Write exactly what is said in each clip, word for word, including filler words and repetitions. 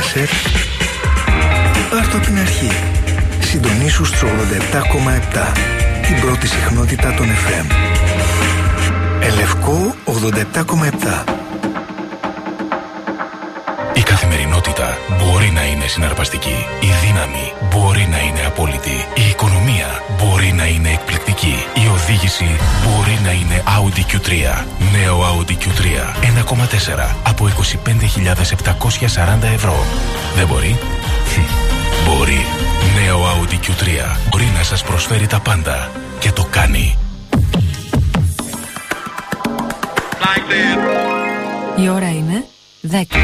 κασέτ, πάρ' το από την αρχή. Συντονίσου στους ογδόντα επτά κόμμα επτά, την πρώτη συχνότητα των εφ εμ. Ελευκό ογδόντα επτά κόμμα επτά. Η καθημερινότητα μπορεί να είναι συναρπαστική. Η δύναμη μπορεί να είναι απόλυτη. Η οικονομία μπορεί να είναι εκπληκτική. Η οδήγηση μπορεί να είναι Audi κιου τρία. Νέο Audi κιου τρία ένα κόμμα τέσσερα από είκοσι πέντε χιλιάδες επτακόσια σαράντα ευρώ. Δεν μπορεί? Μπορεί. Νέο Audi κιου τρία μπορεί να σας προσφέρει τα πάντα και το κάνει. Η ώρα είναι δέκα.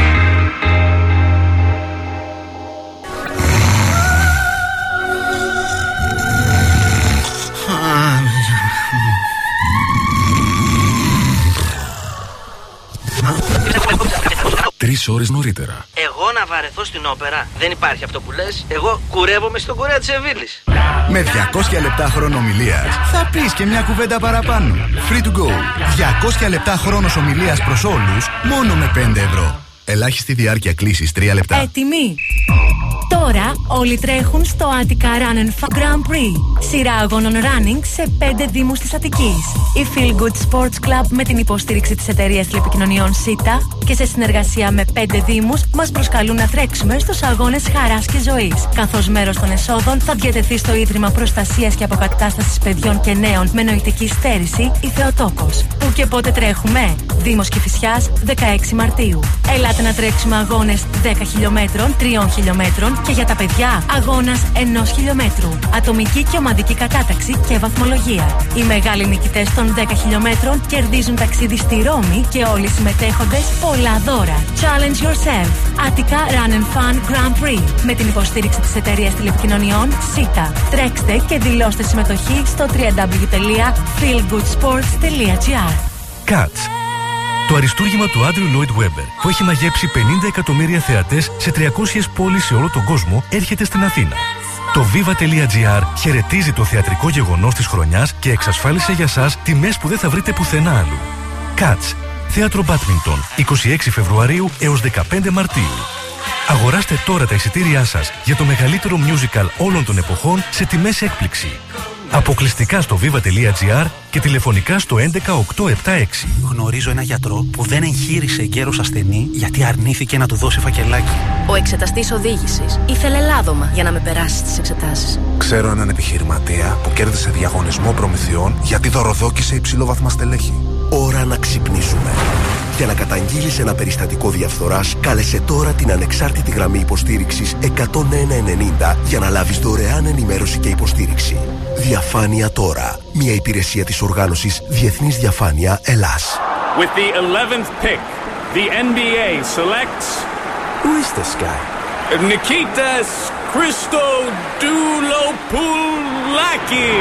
Τρεις ώρες νωρίτερα. Εγώ να βαρεθώ στην όπερα? Δεν υπάρχει αυτό που λες. Εγώ κουρεύομαι στον κουρέα της Εβίλης. Με διακόσια λεπτά χρόνο ομιλίας θα πεις και μια κουβέντα παραπάνω. Free to go. διακόσια λεπτά χρόνος ομιλίας προς όλους μόνο με πέντε ευρώ. Ελάχιστη διάρκεια κλήσης τρία λεπτά. Έτοιμοι. Τώρα όλοι τρέχουν στο Attica Run and Fun Grand Prix. Σειρά αγώνων running σε πέντε δήμους της Αττικής. Η Feel Good Sports Club με την υποστήριξη της εταιρείας τηλεπικοινωνιών ΣΥΤΑ και σε συνεργασία με πέντε δήμους μας προσκαλούν να τρέξουμε στους αγώνες χαράς και ζωής. Καθώς μέρος των εσόδων θα διατεθεί στο Ίδρυμα Προστασίας και Αποκατάστασης Παιδιών και Νέων με νοητική στέρηση η Θεοτόκος. Πού και πότε τρέχουμε? Δήμος Κηφισιάς, δεκαέξι Μαρτίου. Ελάτε να τρέξουμε αγώνες δέκα χιλιομέτρων, τριών χιλιομέτρων και για τα παιδιά αγώνας ενός χιλιομέτρου. Ατομική και ομαδική κατάταξη και βαθμολογία. Οι μεγάλοι νικητές των δέκα χιλιομέτρων κερδίζουν ταξίδι στη Ρώμη και όλοι οι συμμετέχοντες πολλά δώρα. Challenge yourself. Attica Run and Fun Grand Prix με την υποστήριξη της εταιρείας τηλεπικοινωνιών ΣΥΤΑ. Τρέξτε και δηλώστε συμμετοχή στο double-u double-u double-u τελεία feel good sports τελεία gr. Cats. Το αριστούργημα του Άντριου Λόιντ Βέμπερ, που έχει μαγέψει πενήντα εκατομμύρια θεατές σε τριακόσιες πόλεις σε όλο τον κόσμο, έρχεται στην Αθήνα. Το viva.gr χαιρετίζει το θεατρικό γεγονός της χρονιάς και εξασφάλισε για σας τιμές που δεν θα βρείτε πουθενά άλλου. Cats. Θέατρο Μπάτμιντον, είκοσι έξι Φεβρουαρίου έως δεκαπέντε Μαρτίου. Αγοράστε τώρα τα εισιτήριά σας για το μεγαλύτερο musical όλων των εποχών σε τιμές έκπληξη. Αποκλειστικά στο viva.gr και τηλεφωνικά στο έντεκα οκτακόσια εβδομήντα έξι. Γνωρίζω ένα γιατρό που δεν εγχείρησε εγκαίρος ασθενή γιατί αρνήθηκε να του δώσει φακελάκι. Ο εξεταστής οδήγησης ήθελε λάδωμα για να με περάσει στις εξετάσεις. Ξέρω έναν επιχειρηματία που κέρδισε διαγωνισμό προμηθειών γιατί δωροδόκησε υψηλόβαθμα στελέχη. Ώρα να ξυπνήσουμε. Για να καταγγείλεις ένα περιστατικό διαφθοράς, κάλεσε τώρα την ανεξάρτητη γραμμή υποστήριξης εκατόν ένα ενενήντα για να λάβεις δωρεάν ενημέρωση και υποστήριξη. Διαφάνεια τώρα. Μια υπηρεσία της οργάνωσης Διεθνής Διαφάνεια Ελλάς. With the eleventh pick, the N B A selects... Who is this guy? Nikitas Christodoulopoulos.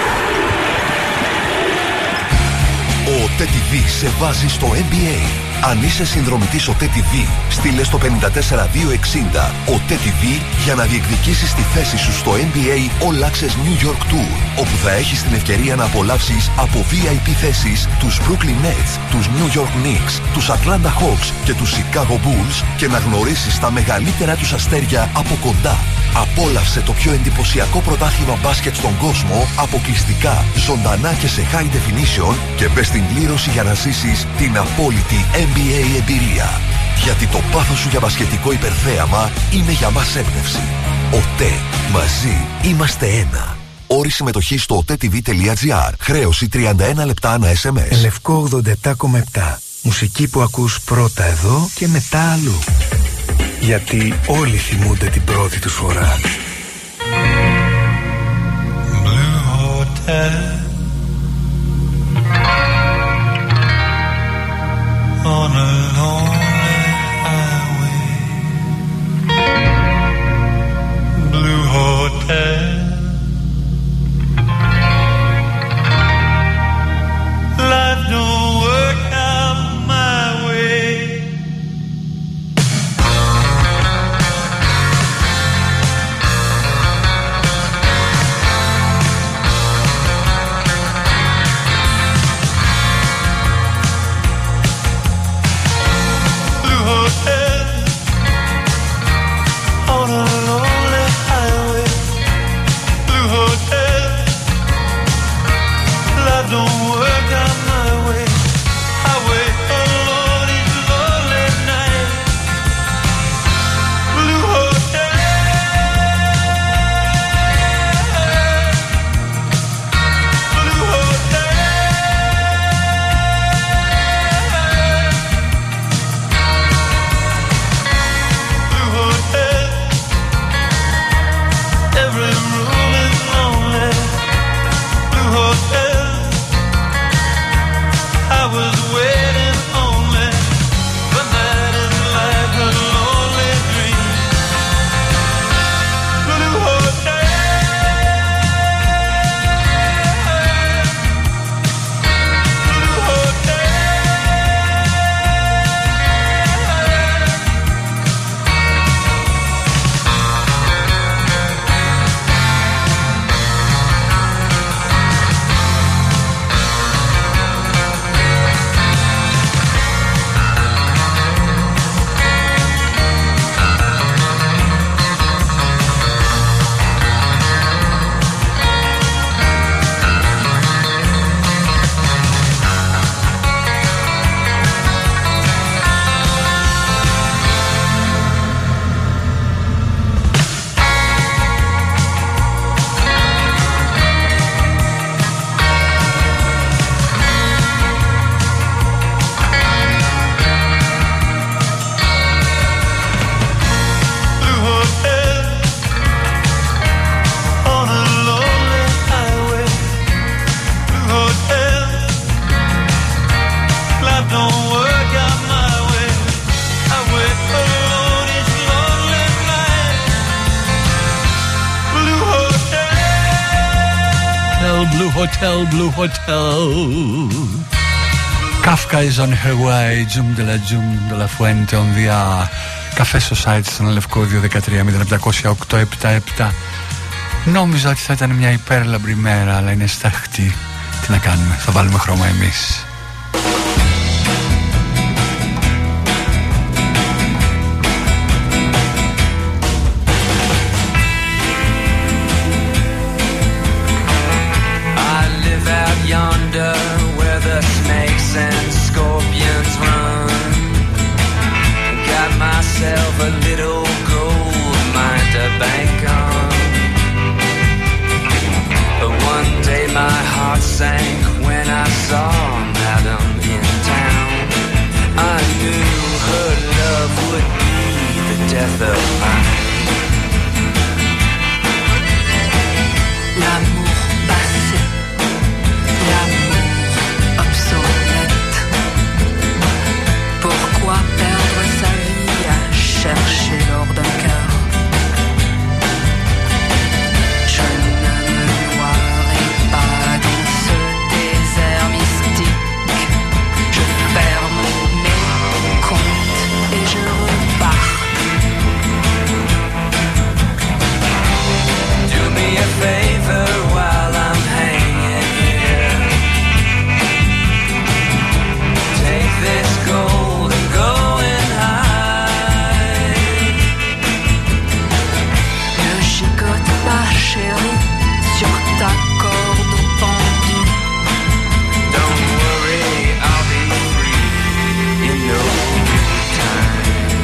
Ο τι τι βι σε βάζει στο N B A. Αν είσαι συνδρομητής ο τι τι βι, στείλε στο πέντε τέσσερα δύο εξήντα ο τι τι βι για να διεκδικήσεις τη θέση σου στο N B A All Access New York Tour, όπου θα έχεις την ευκαιρία να απολαύσεις από βι άι πι θέσεις τους Brooklyn Nets, τους New York Knicks, τους Atlanta Hawks και τους Chicago Bulls και να γνωρίσεις τα μεγαλύτερα τους αστέρια από κοντά. Απόλαυσε το πιο εντυπωσιακό πρωτάθλημα μπάσκετ στον κόσμο αποκλειστικά, ζωντανά και σε high definition και μπες στην κλήρωση για να ζήσεις την απόλυτη N B A εμπειρία. Γιατί το πάθος σου για μπασκετικό υπερθέαμα είναι για μας έμπνευση. ΟΤΕ. Μαζί είμαστε ένα. Όρη συμμετοχή στο ο τι τι βι τελεία gr. Χρέωση τριάντα ένα λεπτά ανά ες εμ ες. Ελευκό ογδόντα επτά κόμμα επτά. Μουσική που ακούς πρώτα εδώ και μετά αλλού. Γιατί όλοι θυμούνται την πρώτη τους φορά. Blue Hotel on a lonely highway. Blue Hotel. Life don't work out my way. Blue Hotel, Blue Hotel. Kafka is on her way. Zoom de la Zoom de la Fuente on the air. Καφέ Society στον Λευκό δύο ένα τρία μηδέν επτά οκτώ επτά επτά. Νόμιζα ότι θα ήταν μια υπέρλαμπρη μέρα, αλλά είναι στάχτη. Τι να κάνουμε, θα βάλουμε χρώμα εμείς. Yonder where the snakes and scorpions run, got myself a little gold mine to bank on. But one day my heart sank when I saw Madam in town. I knew her love would be the death of mine. L'amour passé, l'amour obsolète. Pourquoi perdre sa vie à chercher l'or d'un cœur? Je ne me noierai pas dans ce désert mystique. Je ferme mes comptes et je repars. Do me a favor while I'm hanging here. Take this gold and go and hide. Ne gigote pas, chérie, sur ta corde pendue. Don't worry, I'll be free in no time.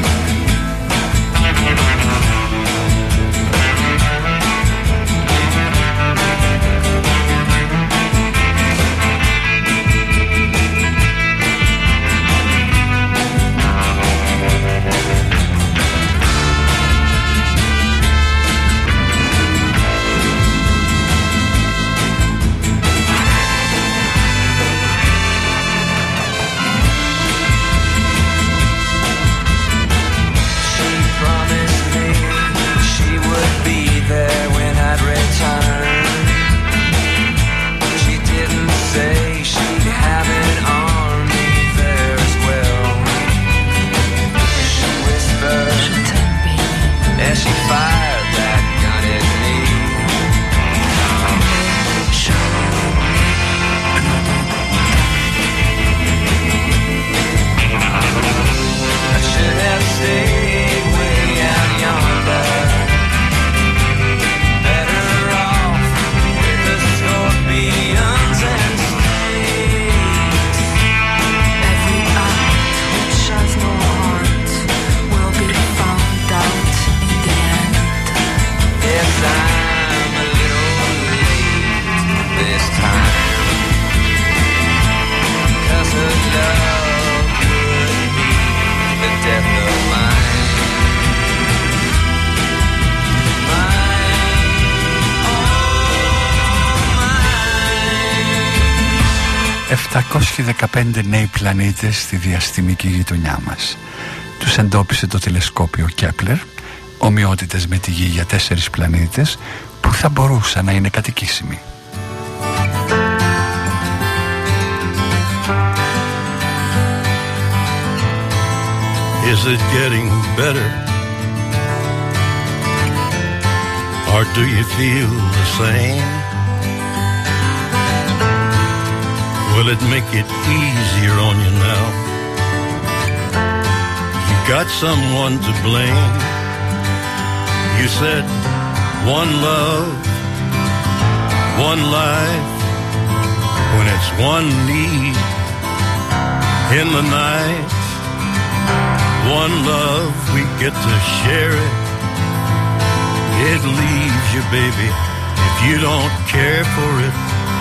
She promised me she would be there when I'd return. She didn't say she'd have an army there as well. She whispered as she fired that gun at me. I should have stayed way out yonder. Better off with the scorpions and snakes. Every act which has no heart will be found out in the end. Yes, I'm a little late this time. 'Cause her love could be the death of mine. επτακόσιοι δεκαπέντε νέοι πλανήτες στη διαστημική γειτονιά μας. Τους εντόπισε το τηλεσκόπιο Κέπλερ, ομοιότητες με τη Γη για τέσσερις πλανήτες που θα μπορούσαν να είναι κατοικήσιμοι. Is it getting better? Or do you feel the same? Will it make it easier on you now? You got someone to blame. You said one love, one life, when it's one need in the night. One love, we get to share it. It leaves you, baby, if you don't care for it.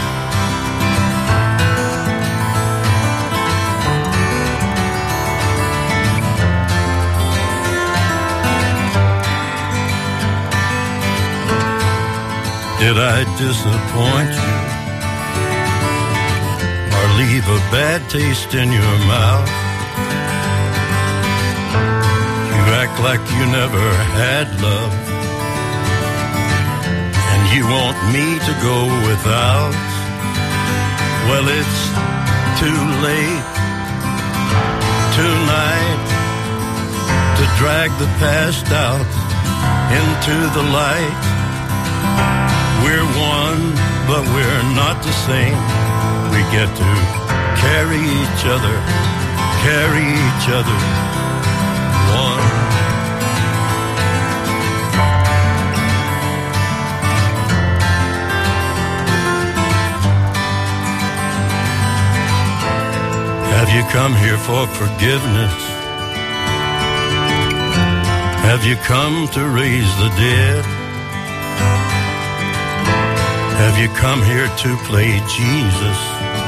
Did I disappoint you or leave a bad taste in your mouth? You act like you never had love, and you want me to go without. Well, it's too late tonight to drag the past out into the light. We're one, but we're not the same. We get to carry each other, carry each other, one. Have you come here for forgiveness? Have you come to raise the dead? Have you come here to play Jesus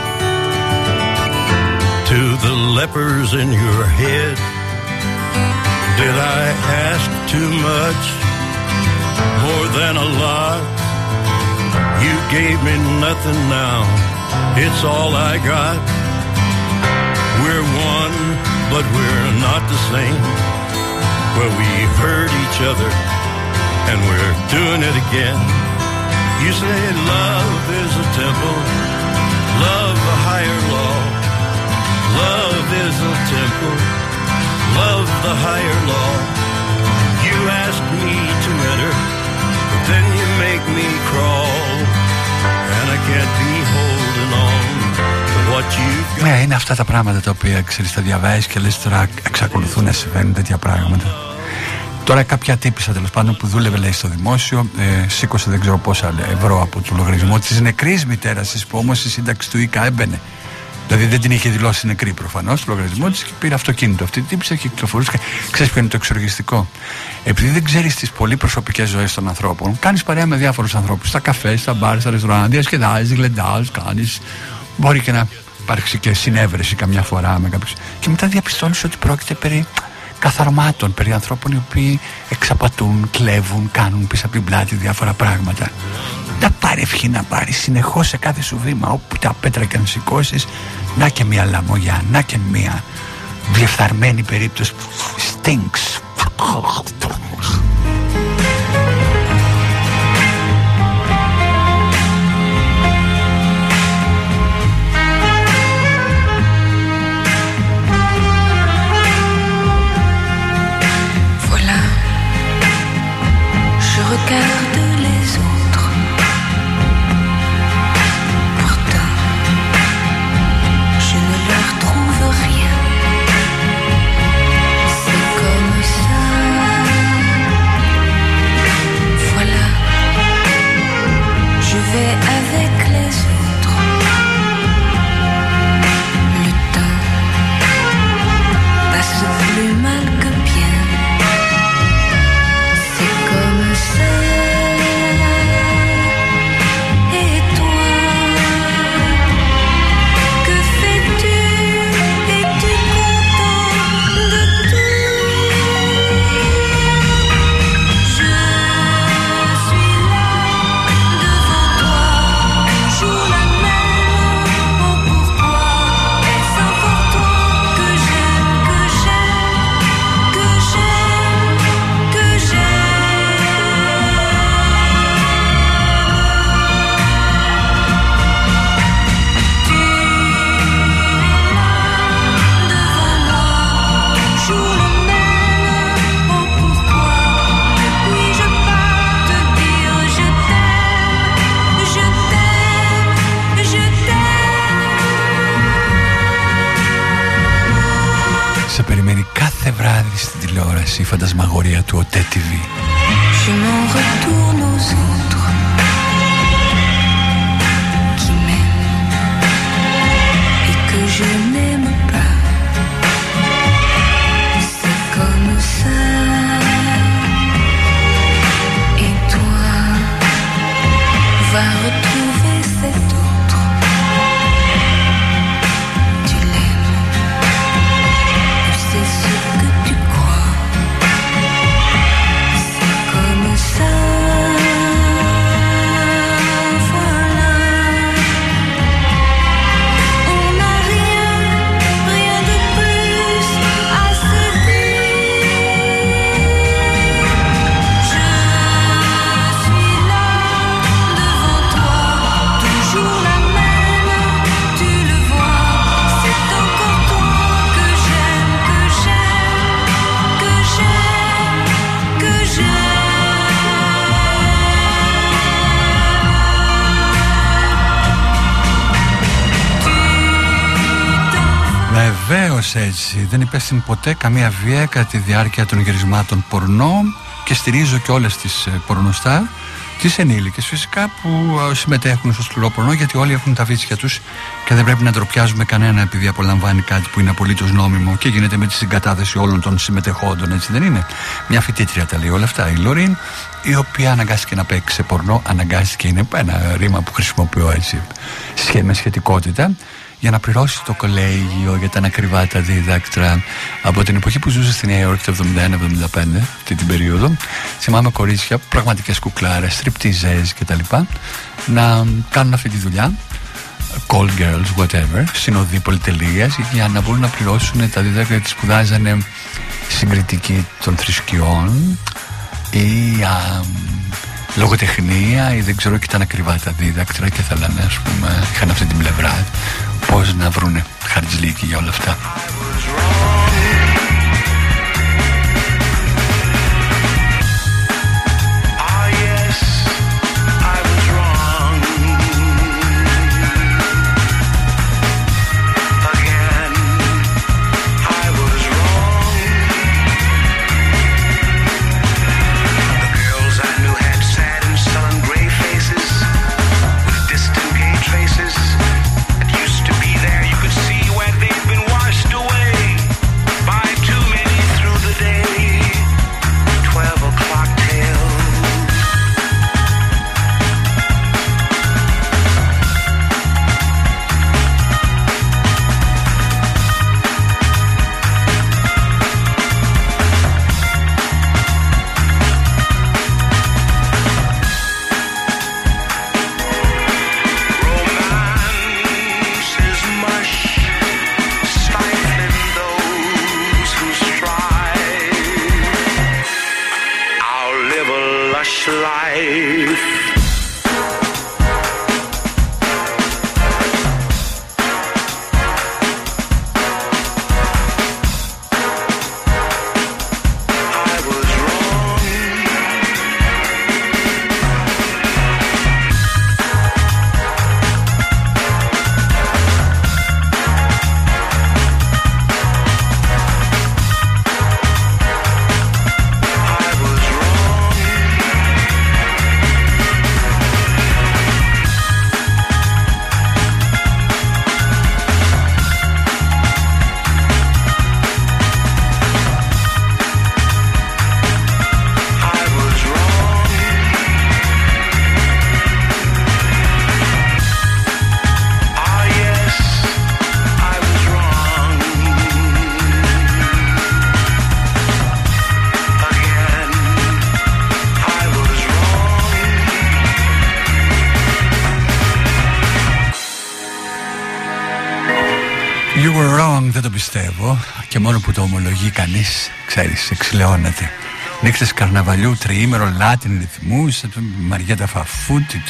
to the lepers in your head? Did I ask too much, more than a lot? You gave me nothing now, it's all I got. We're one, but we're not the same. Well, we hurt each other, and we're doing it again. You say love is a temple, love a higher law. Love is a temple, love the higher law. You ask me to enter, but then you make me crawl. And I can't be holding on to what you've got. Ναι, είναι αυτά τα πράγματα τα οποία ξέρεις, τα διαβάζεις και λες τώρα εξακολουθούν να συμβαίνουν τέτοια πράγματα. Τώρα κάποια τύπησα τέλος πάντων που δούλευε λέει στο δημόσιο ε, σήκωσε δεν ξέρω πόσα ευρώ από το λογαριασμό της νεκρής μητέρας της που όμως η σύνταξη του ΙΚΑ έμπαινε. Δηλαδή δεν την είχε δηλώσει νεκρή προφανώς στο λογαριασμό της και πήρε αυτοκίνητο. Αυτή τύπησα και κυκλοφορούσε. Ξέρεις ποιο είναι το εξοργιστικό? Επειδή δεν ξέρεις τις πολύ προσωπικές ζωές των ανθρώπων, κάνεις παρέα με διάφορους ανθρώπους στα καφέ, στα μπαρ, στα ρεστοράν, διασκεδάζεις, γλεντάζεις, κάνεις. Μπορεί και να υπάρξει και συνέβρεση καμιά φορά με κάποιους. Και μετά διαπιστώνεις ότι πρόκειται περί καθαρμάτων, περί ανθρώπων οι οποίοι εξαπατούν, κλέβουν, κάνουν πίσω από την πλάτη διάφορα πράγματα. Να πάρει ευχή να πάρει συνεχώς σε κάθε σου βήμα, όπου τα πέτρα και αν σηκώσεις, να και μια λαμογιά, να και μια διεφθαρμένη περίπτωση που stinks. Regarde les autres. Pourtant, je ne leur trouve rien. C'est comme ça. Voilà, je vais avec les autres. Le temps passe plus mal que bien. C'est comme ça. Σε περιμένει κάθε βράδυ στην τηλεόραση η φαντασμαγορία του ΟΤΕ τι βι. Je m'en retourne aux autres qui m'aiment et que je n'aime pas. C'est comme ça. Et toi, va retrouver cet autre. Tu l'aimes, ou c'est ce que tu crois. C'est comme ça. Voilà. On n'a rien, rien de plus à se dire. Je suis là devant toi. Ακριβώς έτσι. Δεν υπέστην ποτέ καμία βία κατά τη διάρκεια των γυρισμάτων πορνό και στηρίζω και όλες τις πορνοστάρ, τις ενήλικες φυσικά, που συμμετέχουν στο σκληρό πορνό, γιατί όλοι έχουν τα βίτσια τους και δεν πρέπει να ντροπιάζουμε κανένα επειδή απολαμβάνει κάτι που είναι απολύτως νόμιμο και γίνεται με τη συγκατάθεση όλων των συμμετεχόντων, έτσι δεν είναι? Μια φοιτήτρια τα λέει όλα αυτά, η Λωρίν, η οποία αναγκάστηκε να παίξει σε πορνό. Αναγκάστηκε είναι ένα ρήμα που χρησιμοποιώ έτσι με σχετικότητα, για να πληρώσει το κολέγιο για τα ανακριβά τα δίδακτρα. Από την εποχή που ζούσε στη Νέα Υόρκη το εβδομήντα ένα εβδομήντα πέντε, αυτή την περίοδο, θυμάμαι κορίτσια, πραγματικές κουκλάρες, στριπτιζές κτλ. Να κάνουν αυτή τη δουλειά, call girls, whatever, συνοδοί πολυτελείας, για να μπορούν να πληρώσουν τα δίδακτρα, γιατί σπουδάζανε συγκριτική των θρησκειών ή α, λογοτεχνία ή δεν ξέρω, και ήταν ακριβά τα δίδακτρα και θέλανε, ας πούμε, είχαν αυτή την πλευρά, πώς να βρούνε χαρτζλίκι για όλα αυτά. You were wrong, δεν το πιστεύω. Και μόνο που το ομολογεί κανείς, ξέρεις, εξηλαιώνεται. Νύχτες καρναβαλιού, τριήμερο, Latin ρυθμούς, Μαριέτα Φαφούτη,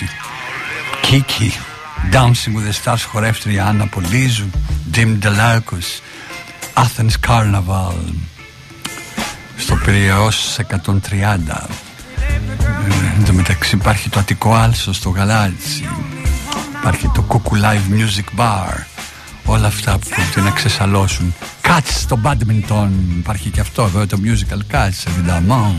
Κίκη, Dancing with the Stars, χορεύτρια Άννα Πολύζου, Jim Delacos, Athens Carnival, στο Πειραιώς εκατόν τριάντα. Εν τω μεταξύ υπάρχει το Αττικό Άλσο στο Γαλάτσι, υπάρχει το Cuckoo Live Music Bar. Όλα αυτά που πρέπει να ξεσαλώσουν. Cats στο badminton. Υπάρχει και αυτό βέβαια, το musical Cats, évidemment.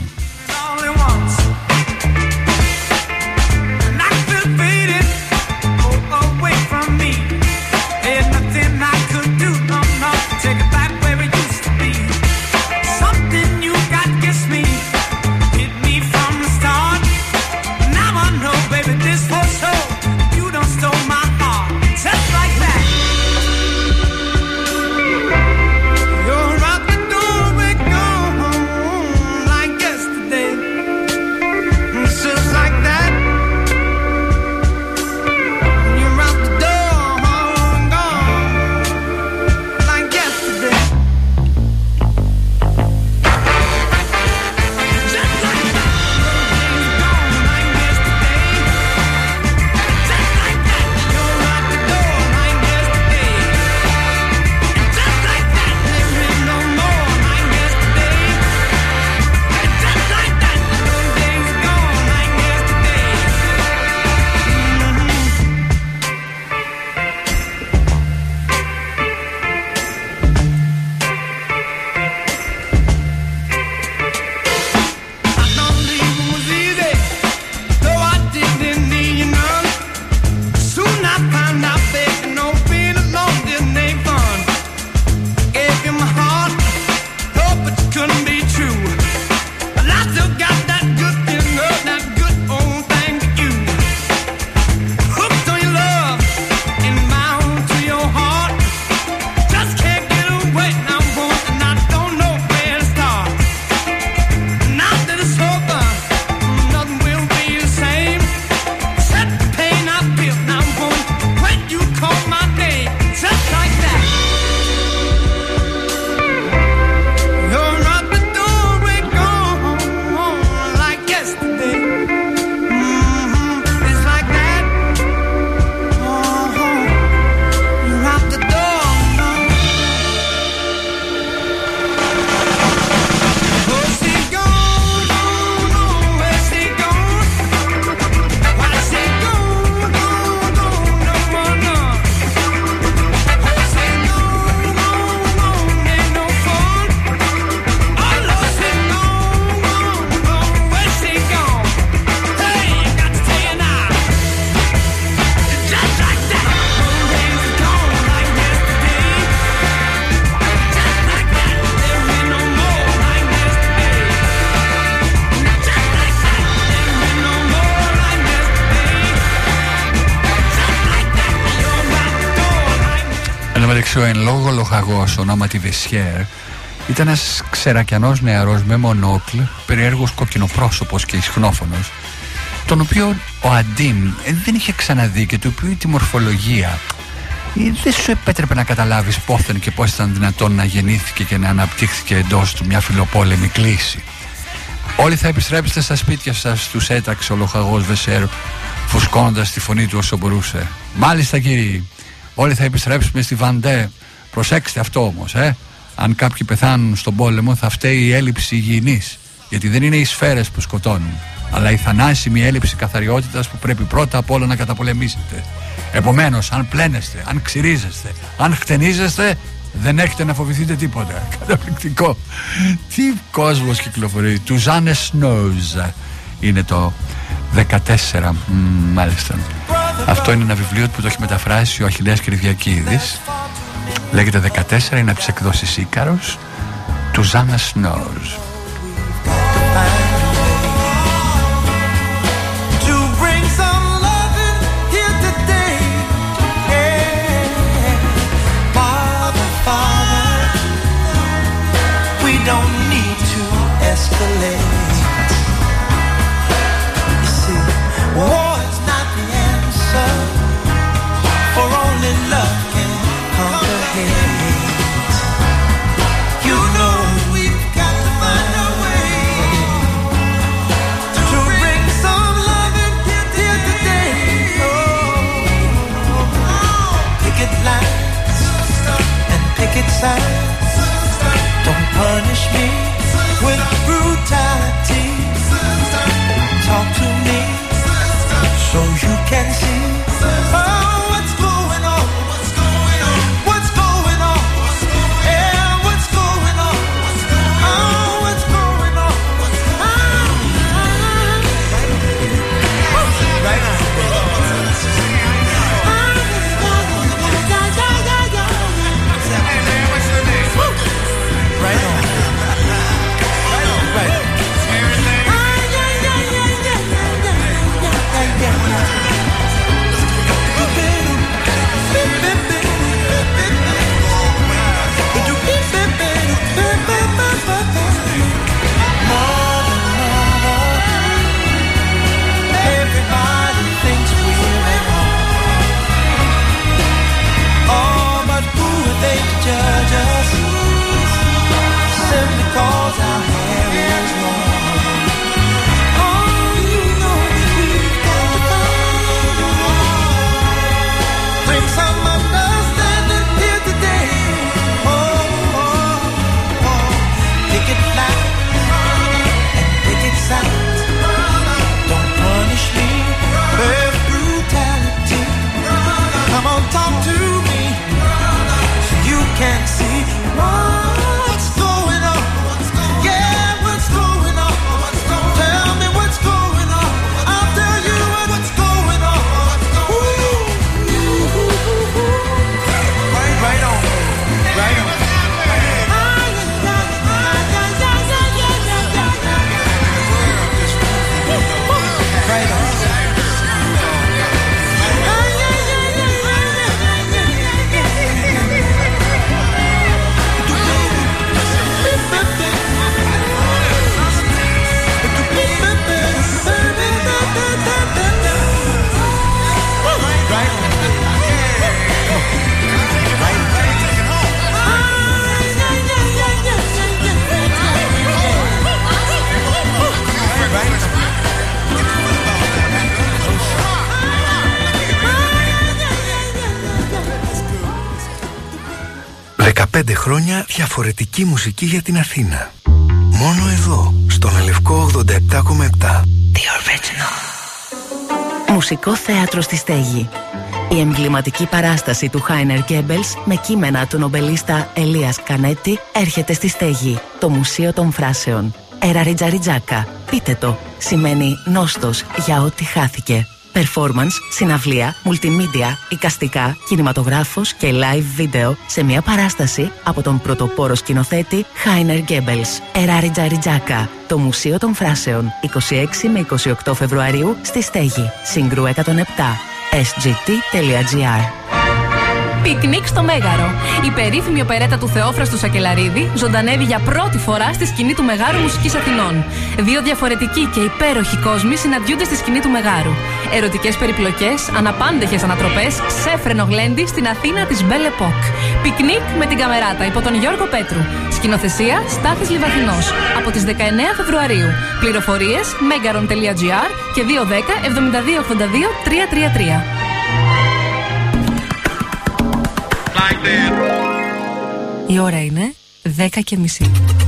Εντάξει, ο εν λόγω λοχαγός, ονόματι Βεσιέρ, ήταν ένας ξερακιανός νεαρός με μονόκλ, περιέργος κοκκινοπρόσωπος και ισχνόφωνος, τον οποίο ο Αντίμ δεν είχε ξαναδεί και του οποίου τη μορφολογία δεν σου επέτρεπε να καταλάβεις πόθεν και πώς ήταν δυνατόν να γεννήθηκε και να αναπτύχθηκε εντός του μια φιλοπόλεμη κλίση. «Όλοι θα επιστρέψετε στα σπίτια σας», τους έταξε ο λοχαγός Βεσέρ, φουσκώνοντας τη φωνή του όσο μπορούσε. «Μάλιστα, κύριοι, όλοι θα επιστρέψουμε στη Βαντέ. Προσέξτε αυτό όμως, ε! Αν κάποιοι πεθάνουν στον πόλεμο, θα φταίει η έλλειψη υγιεινής, γιατί δεν είναι οι σφαίρες που σκοτώνουν, αλλά η θανάσιμη έλλειψη καθαριότητας που πρέπει πρώτα απ' όλα να καταπολεμήσετε. Επομένως, αν πλένεστε, αν ξυρίζεστε, αν χτενίζεστε, δεν έχετε να φοβηθείτε τίποτα». Καταπληκτικό. Τι κόσμος κυκλοφορεί. Του Ζάνε Σνόουζ είναι το δεκατέσσερα, Μ, μάλιστα. Αυτό είναι ένα βιβλίο που το έχει μεταφράσει ο Αχιλλέας Κυριακίδης. Λέγεται δεκατέσσερα, είναι από τις εκδόσεις Ίκαρος, του Ζάνε Σνόουζ. Don't need to escalate. You see, war is not the answer, for only love can conquer hate. You know we've got to find a way to bring some love in here today. Oh, picket lines and picket signs. Don't punish me with brutality. Talk to me so you can see. Oh, what's going on? What's going on? What's going on? Yeah, what's going on? Oh, what's going on? Right on. Right on. Right on. Right on. Everybody thinks we're at home. Oh, but who are they to judge us? Simply cause our hair is long. Oh, you know that we've got to find a way. Bring some understanding here today. Oh, oh, oh. Pick it loud and pick it sound. Don't punish me with brutality. Come on, talk to me so you can see what's going on. Yeah, what's going on? Tell me what's going on. I'll tell you what's going on. Ooh. Right, right on. Right on. Right on. δεκαπέντε χρόνια διαφορετική μουσική για την Αθήνα. Μόνο εδώ, στον Αλευκό ογδόντα επτά κόμμα επτά. The Original. Μουσικό θέατρο στη Στέγη. Η εμβληματική παράσταση του Χάινερ Γκέμπελς με κείμενα του νομπελίστα Ελίας Κανέτη έρχεται στη Στέγη, το Μουσείο των Φράσεων. Εραριτζαριτζάκα. Πείτε το. Σημαίνει νόστος για ό,τι χάθηκε. Performance, συναυλία, multimedia, εικαστικά, κινηματογράφος και live βίντεο σε μια παράσταση από τον πρωτοπόρο σκηνοθέτη Χάινερ Γκέμπελς. Εραριτζαριτζάκα. Το Μουσείο των Φράσεων. είκοσι έξι με είκοσι οκτώ Φεβρουαρίου στη Στέγη. Συγκρού εκατόν επτά. ες τζι τι τελεία τζι άρ. Πικνίκ στο Μέγαρο. Η περίφημη οπερέτα του Θεόφραστου Σακελαρίδη ζωντανεύει για πρώτη φορά στη σκηνή του Μεγάρου Μουσικής Αθηνών. Δύο διαφορετικοί και υπέροχοι κόσμοι συναντιούνται στη σκηνή του Μεγάρου. Ερωτικές περιπλοκές, αναπάντεχες ανατροπές, ξέφρενο γλέντι στην Αθήνα της Belle Époque. Πικνίκ με την Καμεράτα υπό τον Γιώργο Πέτρου. Σκηνοθεσία Στάθης Λιβαθινός. Από τις δεκαεννέα Φεβρουαρίου. Πληροφορίες megaron τελεία gr και δύο δέκα εβδομήντα δύο ογδόντα δύο τριακόσια τριάντα τρία. Η ώρα είναι δέκα και μισή.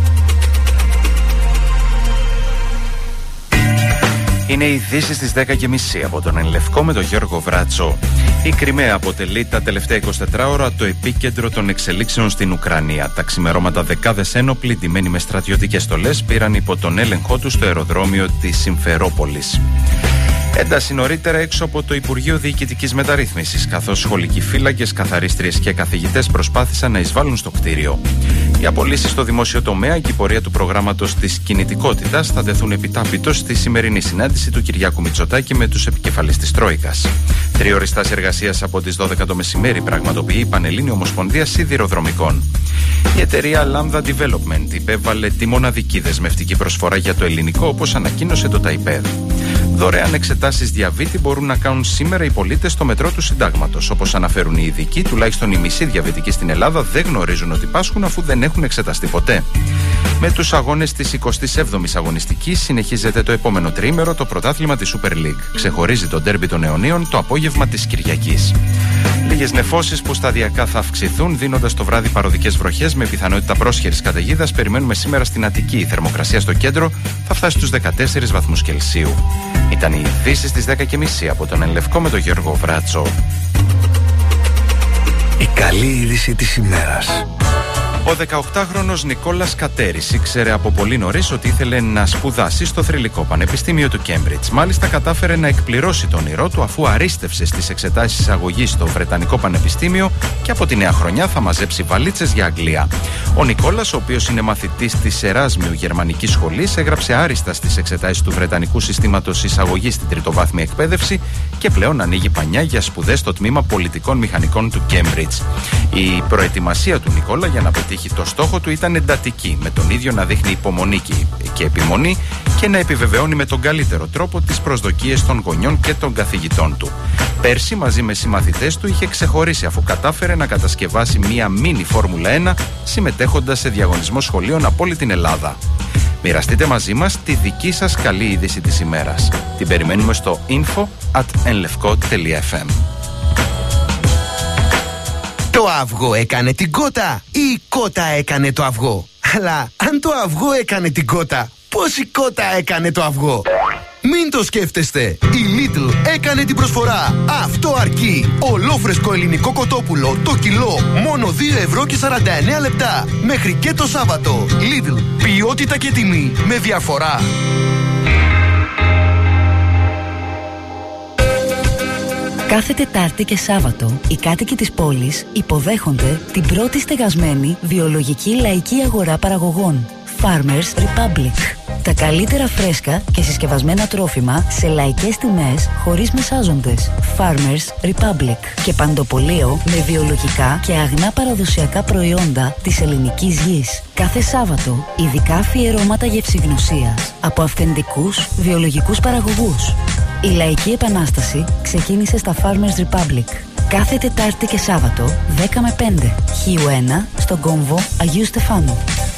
Είναι οι ειδήσεις στις δέκα και μισή από τον Εν Λευκό με τον Γιώργο Βράτσο. Η Κριμαία αποτελεί τα τελευταία εικοσιτέσσερις ώρα το επίκεντρο των εξελίξεων στην Ουκρανία. Τα ξημερώματα δεκάδες ένοπλοι, ντυμένοι με στρατιωτικές στολές, πήραν υπό τον έλεγχό τους στο αεροδρόμιο της Συμφερόπολης. Ένταση νωρίτερα έξω από το Υπουργείο Διοικητικής Μεταρρύθμισης, καθώς σχολικοί φύλακες, καθαρίστριες και καθηγητές προσπάθησαν να εισβάλλουν στο κτίριο. Οι απολύσεις στο δημόσιο τομέα και η πορεία του προγράμματος της κινητικότητας θα τεθούν επιτάπητος στη σημερινή συνάντηση του Κυριάκου Μητσοτάκη με τους επικεφαλείς της Τρόικας. Τριώρη στάση εργασίας από τις δώδεκα το μεσημέρι πραγματοποιεί η Πανελλήνια Ομοσπονδία Σιδηροδρομικών. Η εταιρεία Lambda Development υπέβαλε τη μοναδική δεσμευτική προσφορά για το ελληνικό, όπως ανακοίνωσε το ΤΑΙΠΕΔ. Δωρεάν εξετάσεις διαβήτη μπορούν να κάνουν σήμερα οι πολίτες στο μετρό του Συντάγματος. Όπως αναφέρουν οι ειδικοί, τουλάχιστον οι μισοί διαβητικοί στην Ελλάδα δεν γνωρίζουν ότι πάσχουν αφού δεν έχουν εξεταστεί ποτέ. Με τους αγώνες της εικοστής έβδομης αγωνιστικής συνεχίζεται το επόμενο τριήμερο το πρωτάθλημα της Super League. Ξεχωρίζει το ντέρμπι των Αιωνίων το απόγευμα της Κυριακής. Λίγες νεφώσεις που σταδιακά θα αυξηθούν, δίνοντας το βράδυ παροδικές βροχές με πιθανότητα πρόσχερης καταιγίδας. Περιμένουμε σήμερα στην Αττική. Η θερμοκρασία στο κέντρο θα φτάσει στους δεκατέσσερις βαθμούς Κελσίου. Ήταν οι ειδήσεις στις δέκα και μισή από τον Εν Λευκό με τον Γιώργο Βράτσο. Η καλή είδηση της ημέρας. Ο δεκαοκτάχρονος Νικόλας Κατέρης ήξερε από πολύ νωρίς ότι ήθελε να σπουδάσει στο θρυλικό πανεπιστήμιο του Κέμπριτζ. Μάλιστα κατάφερε να εκπληρώσει τον όνειρό του αφού αρίστευσε στις εξετάσεις εισαγωγής στο Βρετανικό Πανεπιστήμιο και από τη νέα χρονιά θα μαζέψει βαλίτσες για Αγγλία. Ο Νικόλας, ο οποίος είναι μαθητής της Εράσμιου Γερμανικής Σχολής, έγραψε άριστα στις εξετάσεις του Βρετανικού Συστήματος Εισαγωγής στην τριτοβάθμια εκπαίδευση και πλέον ανοίγει πανιά για σπουδές στο τμήμα Πολιτικών Μηχανικών του Κέμπριτζ. Η προετοιμασία του Νικόλα για να πετύχει το στόχο του ήταν εντατική, με τον ίδιο να δείχνει υπομονή και επιμονή και να επιβεβαιώνει με τον καλύτερο τρόπο τις προσδοκίες των γονιών και των καθηγητών του. Πέρσι, μαζί με συμμαθητές του, είχε ξεχωρίσει αφού κατάφερε να κατασκευάσει μία μίνι Φόρμουλα ένα συμμετέχοντας σε διαγωνισμό σχολείων από όλη την Ελλάδα. Μοιραστείτε μαζί μας τη δική σας καλή είδηση της ημέρας. Την περιμένουμε στο info at enlevko τελεία fm. Το αυγό έκανε την κότα ή η κότα έκανε το αυγό? Αλλά αν το αυγό έκανε την κότα, πώς η κότα έκανε το αυγό? Μην το σκέφτεστε. Η Lidl έκανε την προσφορά. Αυτό αρκεί. Ολόφρεσκο ελληνικό κοτόπουλο το κιλό μόνο δύο ευρώ και σαράντα εννέα λεπτά. Μέχρι και το Σάββατο. Lidl. Ποιότητα και τιμή με διαφορά. Κάθε Τετάρτη και Σάββατο, οι κάτοικοι της πόλης υποδέχονται την πρώτη στεγασμένη βιολογική λαϊκή αγορά παραγωγών. Farmers Republic. Τα καλύτερα φρέσκα και συσκευασμένα τρόφιμα σε λαϊκές τιμές χωρίς μεσάζοντες. Farmers Republic. Και παντοπολείο με βιολογικά και αγνά παραδοσιακά προϊόντα της ελληνικής γης. Κάθε Σάββατο, ειδικά αφιερώματα γευσηγνωσίας από αυθεντικούς βιολογικούς παραγωγούς. Η Λαϊκή Επανάσταση ξεκίνησε στα Farmers Republic. Κάθε Τετάρτη και Σάββατο, δέκα με πέντε, Χίου ένα, στον κόμβο Αγίου Στεφάνου.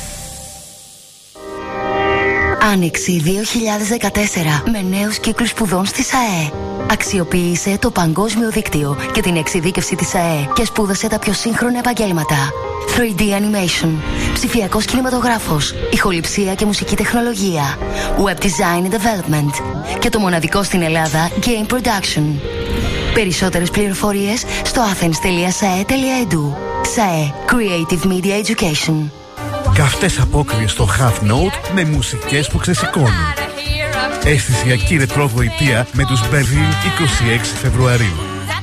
Άνοιξη δύο χιλιάδες δεκατέσσερα με νέους κύκλους σπουδών στη ΣΑΕ. Αξιοποίησε το παγκόσμιο δίκτυο και την εξειδίκευση της ΣΑΕ και σπούδασε τα πιο σύγχρονα επαγγέλματα. θρι ντι Animation, ψηφιακός κινηματογράφος, ηχοληψία και μουσική τεχνολογία, Web Design and Development και το μοναδικό στην Ελλάδα Game Production. Περισσότερες πληροφορίες στο athens τελεία sae τελεία edu. ΣΑΕ Creative Media Education. Καυτές απόκριες στο Half Note με μουσικές που ξεσηκώνουν. Αισθησιακή ρετρό γοητεία με τους Berlin είκοσι έξι Φεβρουαρίου.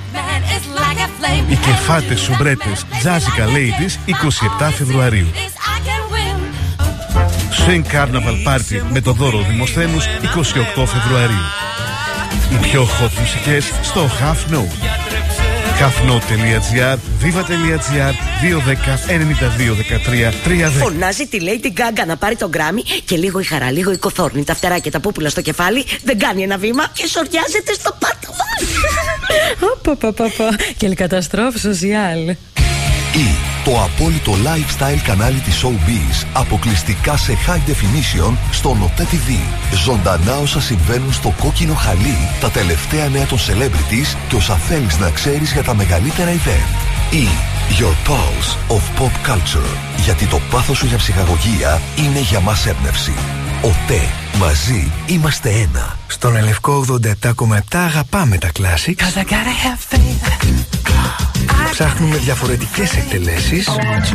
Οι κεφάτες σουμπρέτες Jazzica Ladies είκοσι επτά Φεβρουαρίου. Swing Carnival Party με το δώρο Δημοσθένους είκοσι οκτώ Φεβρουαρίου. Οι πιο hot μουσικές στο Half Note. halfnote.gr, viva.gr, δύο δέκα ενενήντα δύο δεκατρία τρία δέκα. Φωνάζει τη Lady Gaga να πάρει τον Grammy και λίγο η χαρά, λίγο η κοθόρνη, τα φτερά και τα πούπουλα στο κεφάλι. Δεν κάνει ένα βήμα και σοριάζεται στο πάτωμα. Παπαπαπαπα. Και καταστροφή σοσιάλ. Ή το απόλυτο lifestyle κανάλι της Showbiz αποκλειστικά σε high definition στο Notte τι βι. Ζωντανά όσα συμβαίνουν στο κόκκινο χαλί, τα τελευταία νέα των celebrities και όσα θέλεις να ξέρεις για τα μεγαλύτερα event. Ή Your Pulse of Pop Culture, γιατί το πάθος σου για ψυχαγωγία είναι για μας έμπνευση. ΟΤΕ, μαζί είμαστε ένα. Στον Ελευκό ογδόντα επτά κόμμα επτά αγαπάμε τα classics. Ψάχνουμε διαφορετικές εκτελέσεις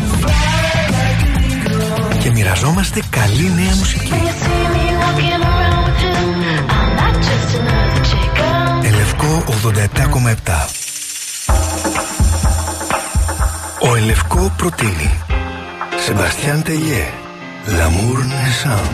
και μοιραζόμαστε καλή νέα μουσική. Ελευκό ογδόντα επτά κόμμα επτά. Ο Ελευκό προτείνει Σεμπαστιάν Τελιέ, L'amour naissant.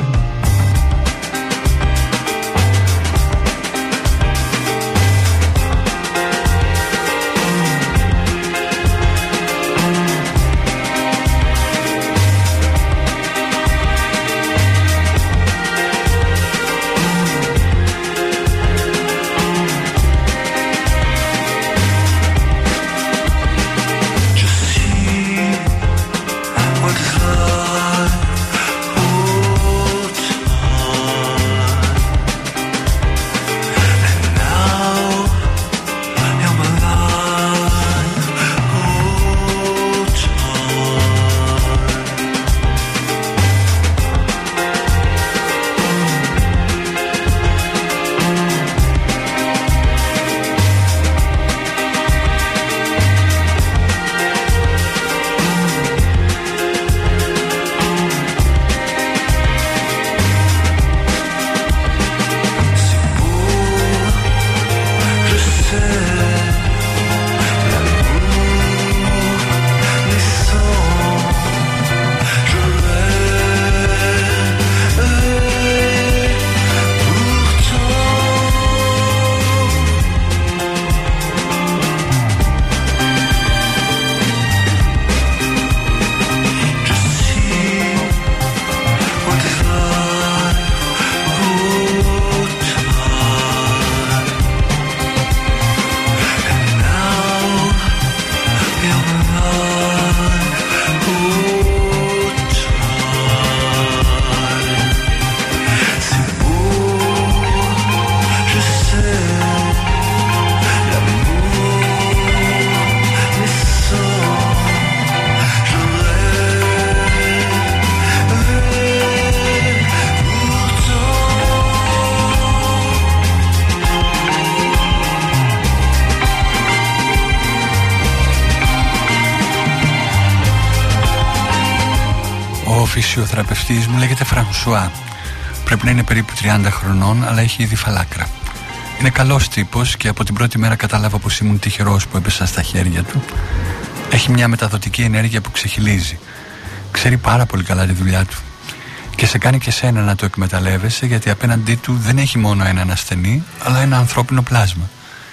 Ο φυσιοθεραπευτής μου λέγεται Φρανσουά. Πρέπει να είναι περίπου τριάντα χρονών, αλλά έχει ήδη φαλάκρα. Είναι καλός τύπος και από την πρώτη μέρα κατάλαβα πως ήμουν τυχερός που έπεσα στα χέρια του. Έχει μια μεταδοτική ενέργεια που ξεχυλίζει. Ξέρει πάρα πολύ καλά τη δουλειά του. Και σε κάνει και σένα να το εκμεταλλεύεσαι, γιατί απέναντί του δεν έχει μόνο έναν ασθενή, αλλά ένα ανθρώπινο πλάσμα.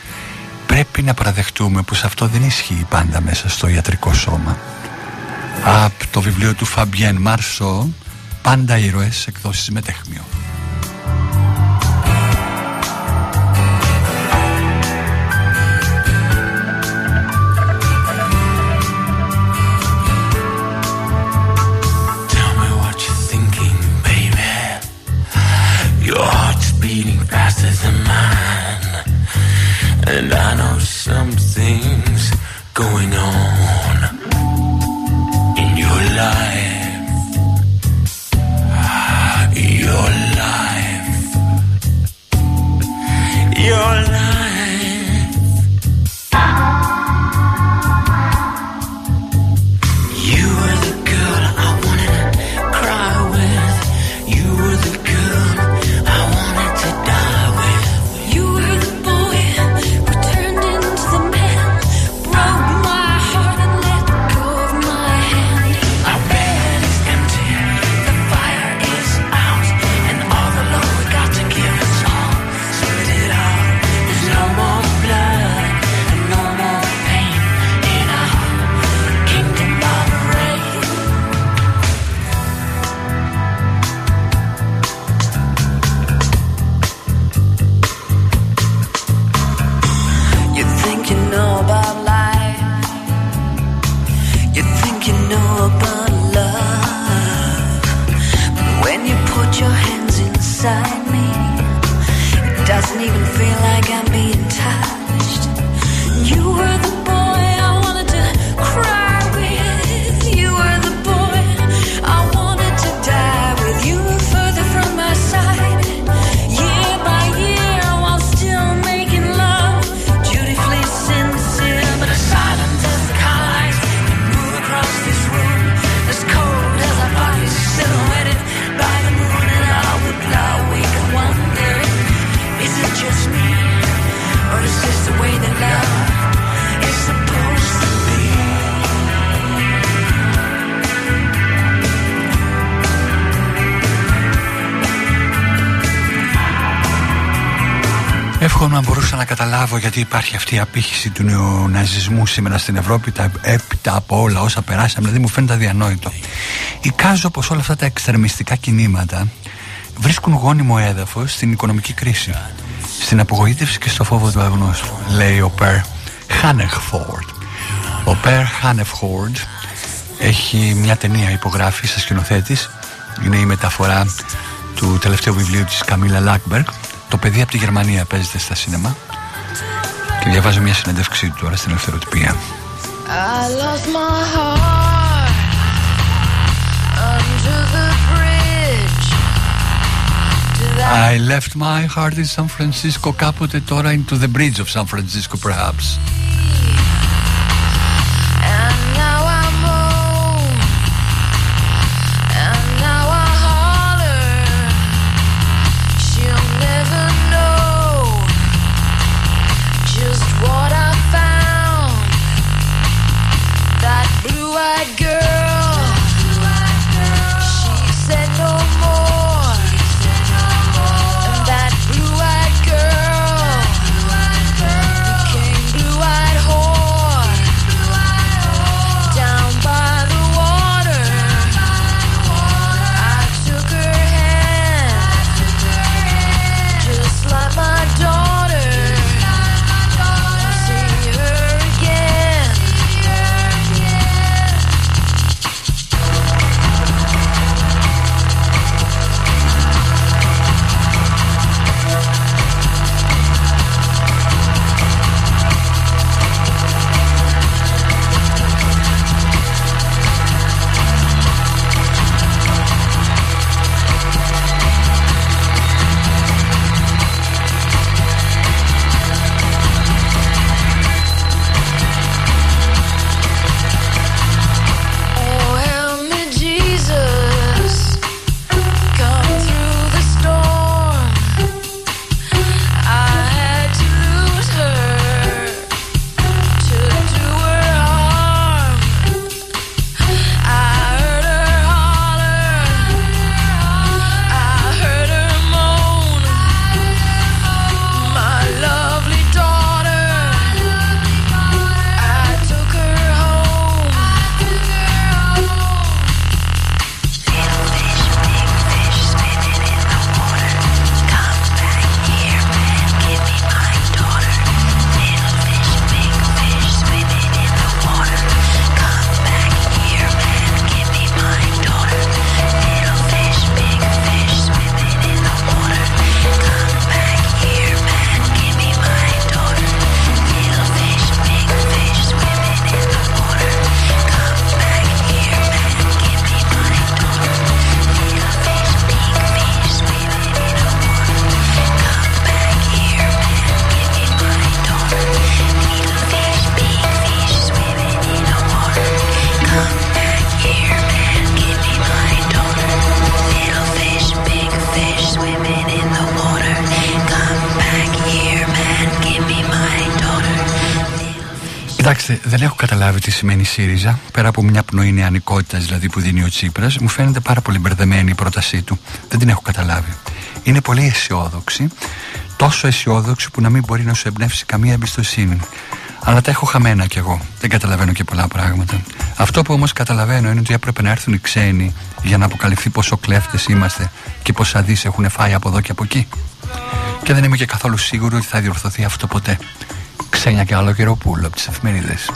Πρέπει να παραδεχτούμε πως αυτό δεν ισχύει πάντα μέσα στο ιατρικό σώμα. Από το βιβλίο του Φαμπιέν Μαρσό, πάντα ήρωες, εκδόσεις Μετέχμιο. Beating faster than mine, and I know something's going on in your life, your life, your life. You were the girl I wanted to cry with. You were the girl I wanted to die with. You were the boy who turned into the man, broke my heart and let go of my hand. Our bed is empty, the fire is out, and all the love we got to give is all split it out. There's feel like I'm being touched. You were the boy I wanted to cry with. You were the boy I wanted to die with. You were further from my side, year by year, while still making love, dutifully sincere. But as silent as the colors that move across this room, as cold as our bodies silhouetted by the moon, and I would lie awake and wonder, is it just me, or is this the way that love is supposed to be? Εύχομαι να μπορούσα να καταλάβω γιατί υπάρχει αυτή η απήχηση του νεοναζισμού σήμερα στην Ευρώπη, τα έπειτα από όλα όσα περάσαμε, δηλαδή μου φαίνεται αδιανόητο. Εικάζω πως όλα αυτά τα εξτρεμιστικά κινήματα βρίσκουν γόνιμο έδαφος στην οικονομική κρίση, στην απογοήτευση και στο φόβο του αγνώστου, λέει ο Περ Χάνεχφόρντ. Ο Περ Χάνεχφόρντ έχει μια ταινία, υπογράφει σαν σκηνοθέτης, είναι η μεταφορά του τελευταίου βιβλίου της Καμίλα Λάκμπεργκ. Το παιδί από τη Γερμανία παίζεται στα σίνεμα και διαβάζω μια συνέντευξή του τώρα στην Ελευθεροτυπία. I lost my heart under the bridge to that. I left my heart in San Francisco. Κάποτε τώρα into the bridge of San Francisco perhaps. And now I'm home, and now I holler. She'll never know just what I found. That blue-eyed girl, she said no more. And that blue-eyed girl became blue-eyed whore. Down by the water, I took her hand, just like my daughter. See her again. Oh, help me, Jesus, come through the storm. I had to lose her to do her harm. I heard her holler, I heard her moan. My lovely daughter, I took her home. Little fish, big fish, swimming in the water. Come back here, man, give me my daughter. Little fish, big fish, swimming in the water. Come back here, man, give me my daughter. Little fish, big fish, swimming in the water. Come back here, man, give me my daughter. Little fish, big fish, swimming in the water. Come back here, man, give me my daughter. Little fish, big fish, swimming in the water. Come back here, man, give me my daughter. Little fish, big fish, swimming in the water. Come back here, man, give me my daughter. Little fish, big fish, swimming in the water. Come back here, man, give me my daughter. Κοιτάξτε, δεν έχω καταλάβει τι σημαίνει ΣΥΡΙΖΑ. Πέρα από μια πνοή νεανικότητας δηλαδή που δίνει ο Τσίπρας, μου φαίνεται πάρα πολύ μπερδεμένη η πρότασή του. Δεν την έχω καταλάβει. Είναι πολύ αισιόδοξη, τόσο αισιόδοξη που να μην μπορεί να σου εμπνεύσει καμία εμπιστοσύνη. Αλλά τα έχω χαμένα κι εγώ. Δεν καταλαβαίνω και πολλά πράγματα. Αυτό που όμως καταλαβαίνω είναι ότι έπρεπε να έρθουν οι ξένοι για να αποκαλυφθεί πόσο κλέφτες είμαστε και πόσα δις έχουν φάει από εδώ και από εκεί. Και δεν είμαι και καθόλου σίγουρο ότι θα διορθωθεί αυτό ποτέ. Ξένια και άλλο Καιροπούλου από τις εφημερίδες.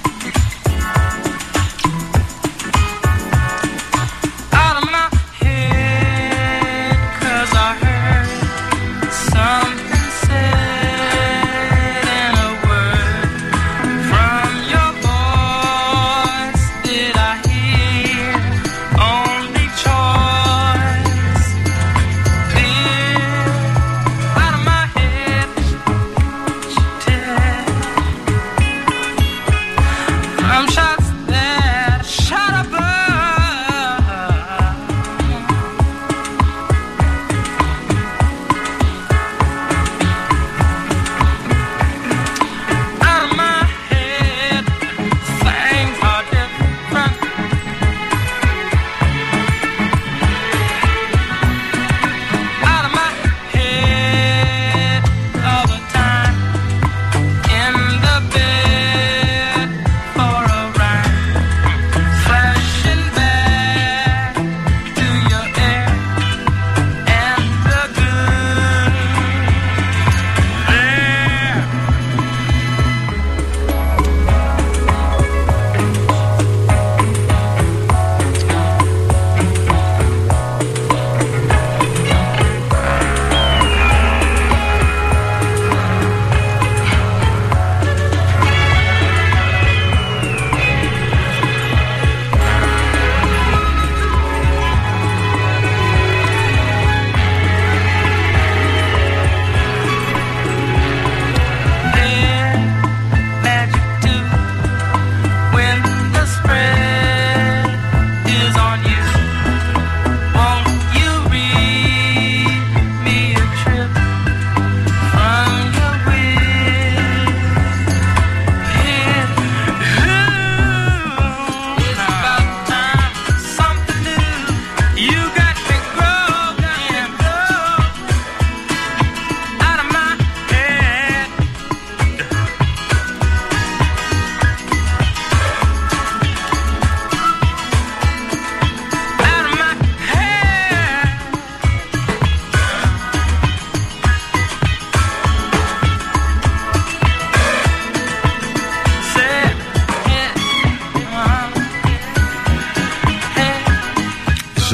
Out of my head.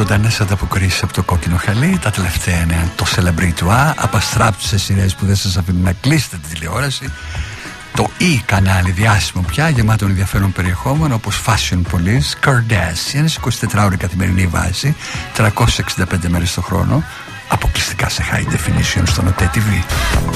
Ζωντανές ανταποκρίσεις από το κόκκινο χαλί. Τα τελευταία είναι το Celebrity, απαστράψτε σε σειρές που δεν σας αφήνουν να κλείσετε τη τηλεόραση. Το E κανάλι διάσημο πια, γεμάτο ενδιαφέρον περιεχόμενο όπως Fashion Police, Kardashians, εικοσιτετράωρη καθημερινή βάση, τριακόσιες εξήντα πέντε μέρες το χρόνο, αποκλειστικά σε high definition στο Notte τι βι.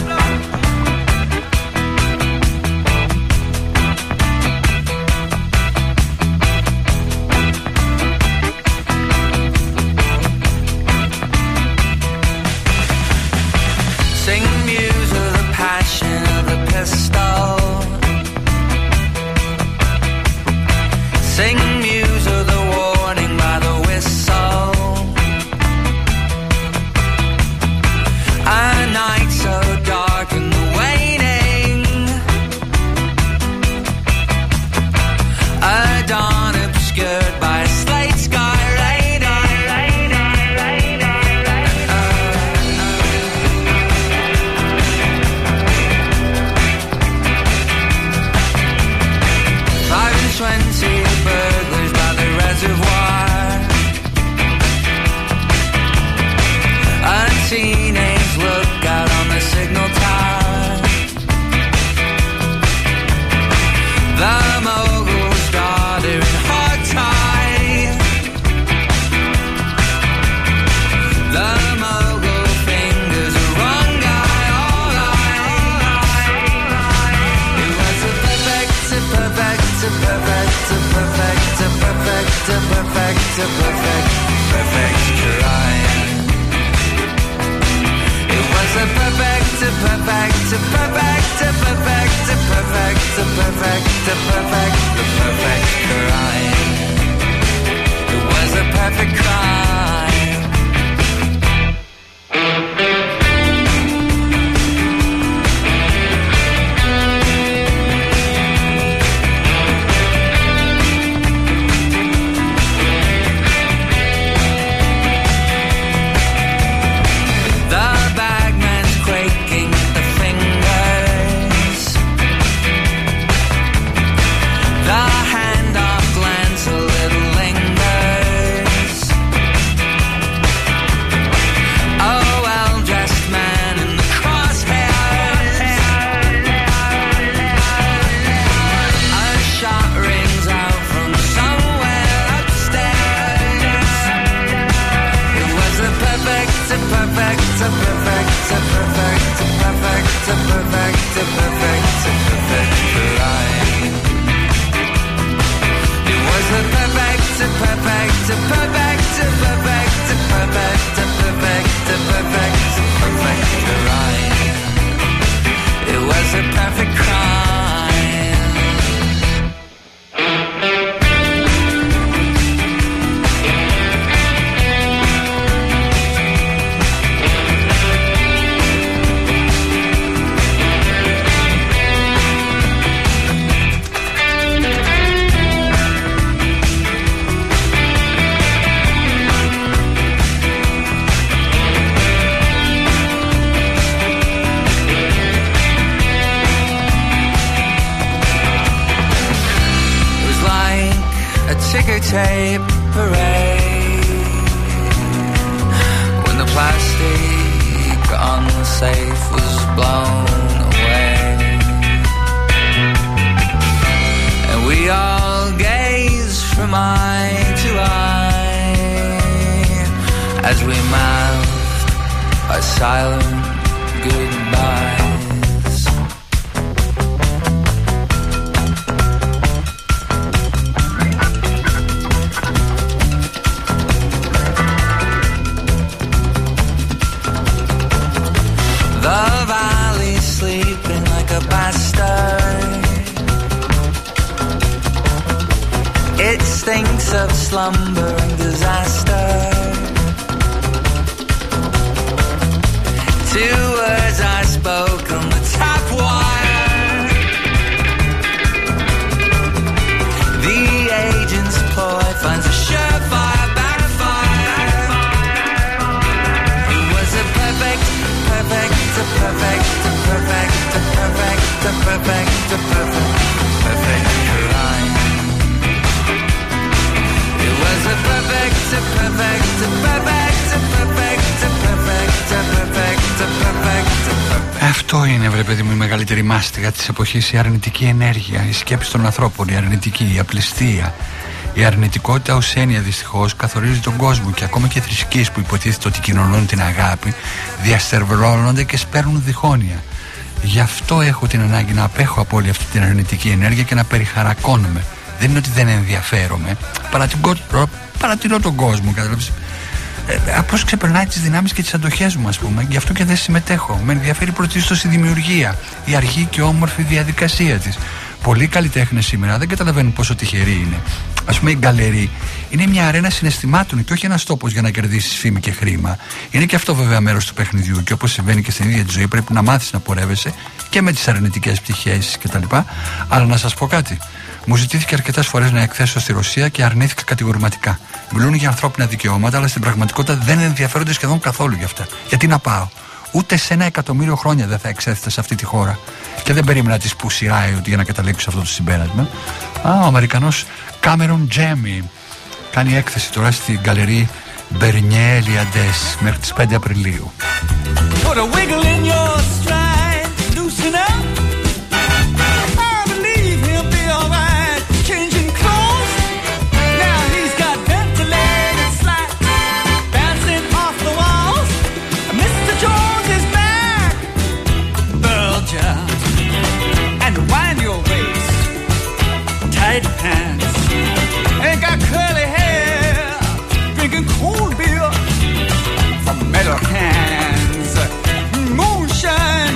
tape parade when the plastic on the safe was blown away, and we all gazed from eye to eye as we mouthed our silent goodbyes. The valley sleeping like a bastard. It stinks of slumber and disaster. Two words I spoke on the top wire. The agent's ploy finds a surefire backfire. It was a perfect, perfect, a perfect, a perfect, a perfect, a perfect, a perfect, perfect crime. It was a perfect, a perfect, a Αυτό είναι, βρε παιδί μου, η μεγαλύτερη μάστιγα της εποχής, η αρνητική ενέργεια, η σκέψη των ανθρώπων, η αρνητική, η απληστία. Η αρνητικότητα ως έννοια δυστυχώς καθορίζει τον κόσμο και ακόμα και θρησκείες που υποτίθεται ότι κοινωνούν την αγάπη διαστερβρώνονται και σπέρνουν διχόνοια. Γι' αυτό έχω την ανάγκη να απέχω από όλη αυτή την αρνητική ενέργεια και να περιχαρακώνομαι. Δεν είναι ότι δεν ενδιαφέρομαι, παρατηρώ τον κόσμο, καταλάβεις. Ε, απλώς ξεπερνάει τις δυνάμεις και τις αντοχές μου, ας πούμε. Γι' αυτό και δεν συμμετέχω. Με ενδιαφέρει πρωτίστως η δημιουργία, η αργή και όμορφη διαδικασία της. Πολλοί καλλιτέχνες σήμερα δεν καταλαβαίνουν πόσο τυχεροί είναι. Ας πούμε, η γκαλερί είναι μια αρένα συναισθημάτων και όχι ένας τόπος για να κερδίσεις φήμη και χρήμα. Είναι και αυτό βέβαια μέρος του παιχνιδιού και όπως συμβαίνει και στην ίδια τη ζωή, πρέπει να μάθεις να πορεύεσαι και με τις αρνητικές πτυχές κτλ. Αλλά να σας πω κάτι. Μου ζητήθηκε αρκετές φορές να εκθέσω στη Ρωσία και αρνήθηκα κατηγορηματικά. Μιλούν για ανθρώπινα δικαιώματα, αλλά στην πραγματικότητα δεν ενδιαφέρονται σχεδόν καθόλου γι' αυτά. Γιατί να πάω. Ούτε σε ένα εκατομμύριο χρόνια δεν θα εξέθετα σε αυτή τη χώρα. Και δεν περίμενα τη σπουσιράει ότι για να καταλήξω αυτό το συμπέρασμα. Α, ο Αμερικανός Κάμερον Τζέμι κάνει έκθεση τώρα στην γκαλερί Bernier Liades μέχρι τις πέντε Απριλίου. Put a wiggle in your stride, loosen up. I believe he'll be alright. Changing clothes. Now he's got ventilated slats bouncing off the walls. Mister Jones is back. Bulge up and wind your waist. Tight pants. Ain't got curly hair. Drinking cold beer from metal cans. Moonshine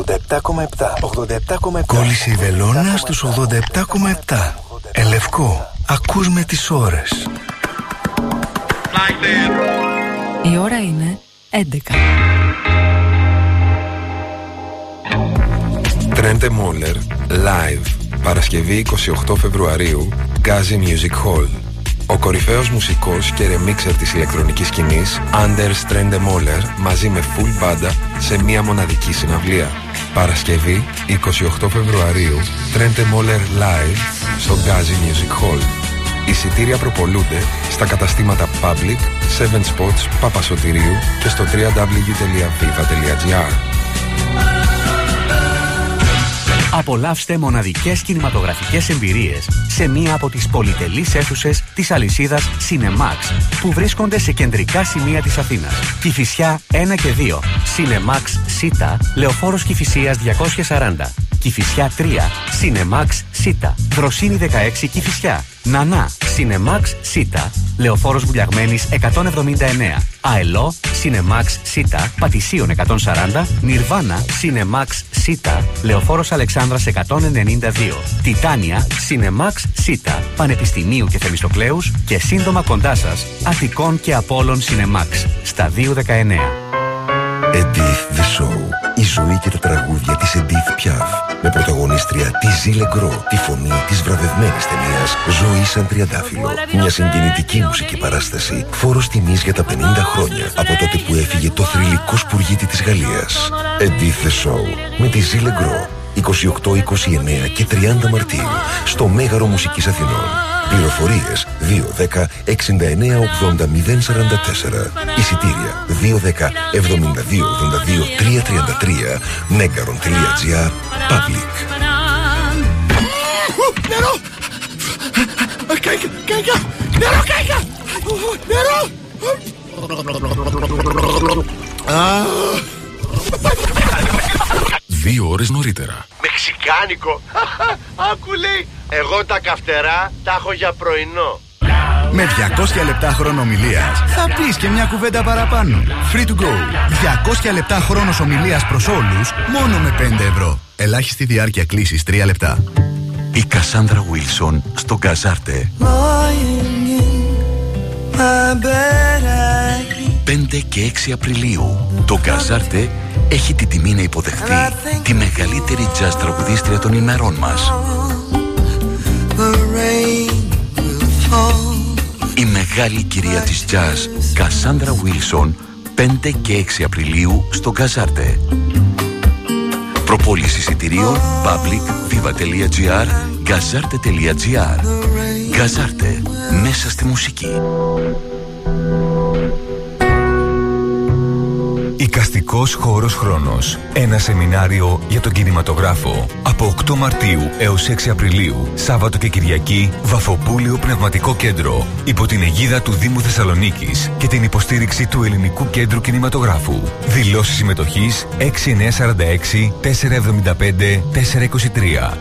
ογδόντα επτά κόμμα επτά. ογδόντα επτά κόμμα επτά. Κόλλησε η βελόνα στους ογδόντα επτά κόμμα επτά. Εν Λευκό, ακούς με τις ώρες. Η ώρα είναι έντεκα. Τρέντε Μόλερ, live, Παρασκευή εικοστή όγδοη Φεβρουαρίου, Gazi Music Hall. Ο κορυφαίος μουσικός και ρεμίξερ της ηλεκτρονικής σκηνής, Anders Trende Moller, μαζί με full μπάντα σε μία μοναδική συναυλία. Παρασκευή εικοστή όγδοη Φεβρουαρίου, Trende Moller live στο Gazi Music Hall. Εισιτήρια προπολούνται στα καταστήματα Public, Seven Spots, Παπασωτηρίου και στο double-u double-u double-u τελεία viva τελεία gr. Απολαύστε μοναδικές κινηματογραφικές εμπειρίες σε μία από τις πολυτελείς αίθουσες της αλυσίδας Cinemax που βρίσκονται σε κεντρικά σημεία της Αθήνας. Κηφισιά ένα και δύο, Cinemax Σίτα, Λεωφόρος Κηφισίας διακόσια σαράντα. Κηφισιά τρία, Cinemax Σίτα, Δροσίνη δεκαέξι Κηφισιά. Νανά, Cinemax Σίτα, Λεωφόρος Βουλιαγμένης εκατόν εβδομήντα εννέα. Αελό, Cinemax Σίτα, Πατησίων εκατόν σαράντα. Νιρβάνα, Cinemax Σίτα, Λεωφόρος Αλεξάνδρας εκατόν ενενήντα δύο. Τιτάνια, Cinemax Σίτα, Πανεπιστημίου και Θεμιστοκλέους και σύντομα κοντά σας, Αττικών και Απόλλων Cinemax, στα δύο δεκαεννέα. Edith The Show. Η ζωή και τα τραγούδια της Edith Piaf. Με πρωταγωνίστρια τη Ζήλε Γκρό, τη φωνή της βραβευμένης ταινίας Ζωή σαν τριαντάφυλλο. Μια συγκινητική μουσική παράσταση, φόρος τιμής για τα πενήντα χρόνια από τότε που έφυγε το θρυλικό σπουργίτη της Γαλλίας. Edith The Show με τη Ζήλε Γκρό. είκοσι οκτώ, είκοσι εννέα και τριάντα Μαρτίου στο Μέγαρο Μουσικής Αθηνών. Πληροφορίες δύο δέκα εξήντα εννέα ογδόντα μηδέν σαράντα τέσσερα. Εισιτήρια δύο δέκα εβδομήντα δύο ογδόντα δύο τριακόσια τριάντα τρία. Megaron τελεία gr. Public. Νερό! Κάικα! Κάικα! Νερό! Κάικα! Νερό! Δύο ώρες νωρίτερα. Μεξικάνικο! Άκου λέει! Εγώ τα καυτερά τα έχω για πρωινό. Με διακόσια λεπτά χρόνο ομιλίας θα πεις και μια κουβέντα παραπάνω. Free to go. διακόσια λεπτά χρόνος ομιλίας προς όλους μόνο με πέντε ευρώ. Ελάχιστη διάρκεια κλήσης τρία λεπτά. Η Κασάνδρα Βίλσον στο Γκαζάρτε. πέντε και έξι Απριλίου. Το Γκαζάρτε έχει την τιμή να υποδεχθεί τη μεγαλύτερη jazz τραγουδίστρια των ημερών μας. Η μεγάλη κυρία της jazz, Κασάνδρα Βίλσον, πέντε και έξι Απριλίου στο Γκαζάρτε. Προπόληση εισιτηρίων Public, viva τελεία gr, γκαζάρτε τελεία gr. Γκαζάρτε, μέσα στη μουσική. Εικαστικός χώρος χρόνος. Ένα σεμινάριο για τον κινηματογράφο. Από οκτώ Μαρτίου έως έξι Απριλίου. Σάββατο και Κυριακή. Βαφοπούλιο Πνευματικό Κέντρο. Υπό την αιγίδα του Δήμου Θεσσαλονίκης και την υποστήριξη του Ελληνικού Κέντρου Κινηματογράφου. Δηλώσεις συμμετοχής έξι εννιά τέσσερα έξι τέσσερα εβδομήντα πέντε τέσσερα είκοσι τρία.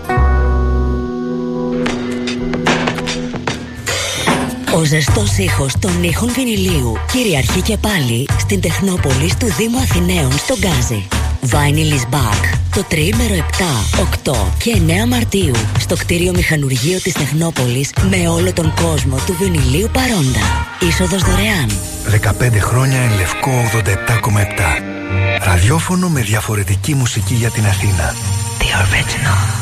Ο ζεστός ήχος των ήχων βινιλίου κυριαρχεί και πάλι στην Τεχνόπολη του Δήμου Αθηναίων στο Γκάζι. Vinyl is back. Το τριήμερο επτά, οκτώ και εννέα Μαρτίου στο κτίριο Μηχανουργείο της Τεχνόπολης με όλο τον κόσμο του βινιλίου παρόντα. Είσοδος δωρεάν. δεκαπέντε χρόνια εν Λευκό ογδόντα επτά κόμμα επτά. Ραδιόφωνο με διαφορετική μουσική για την Αθήνα. The original.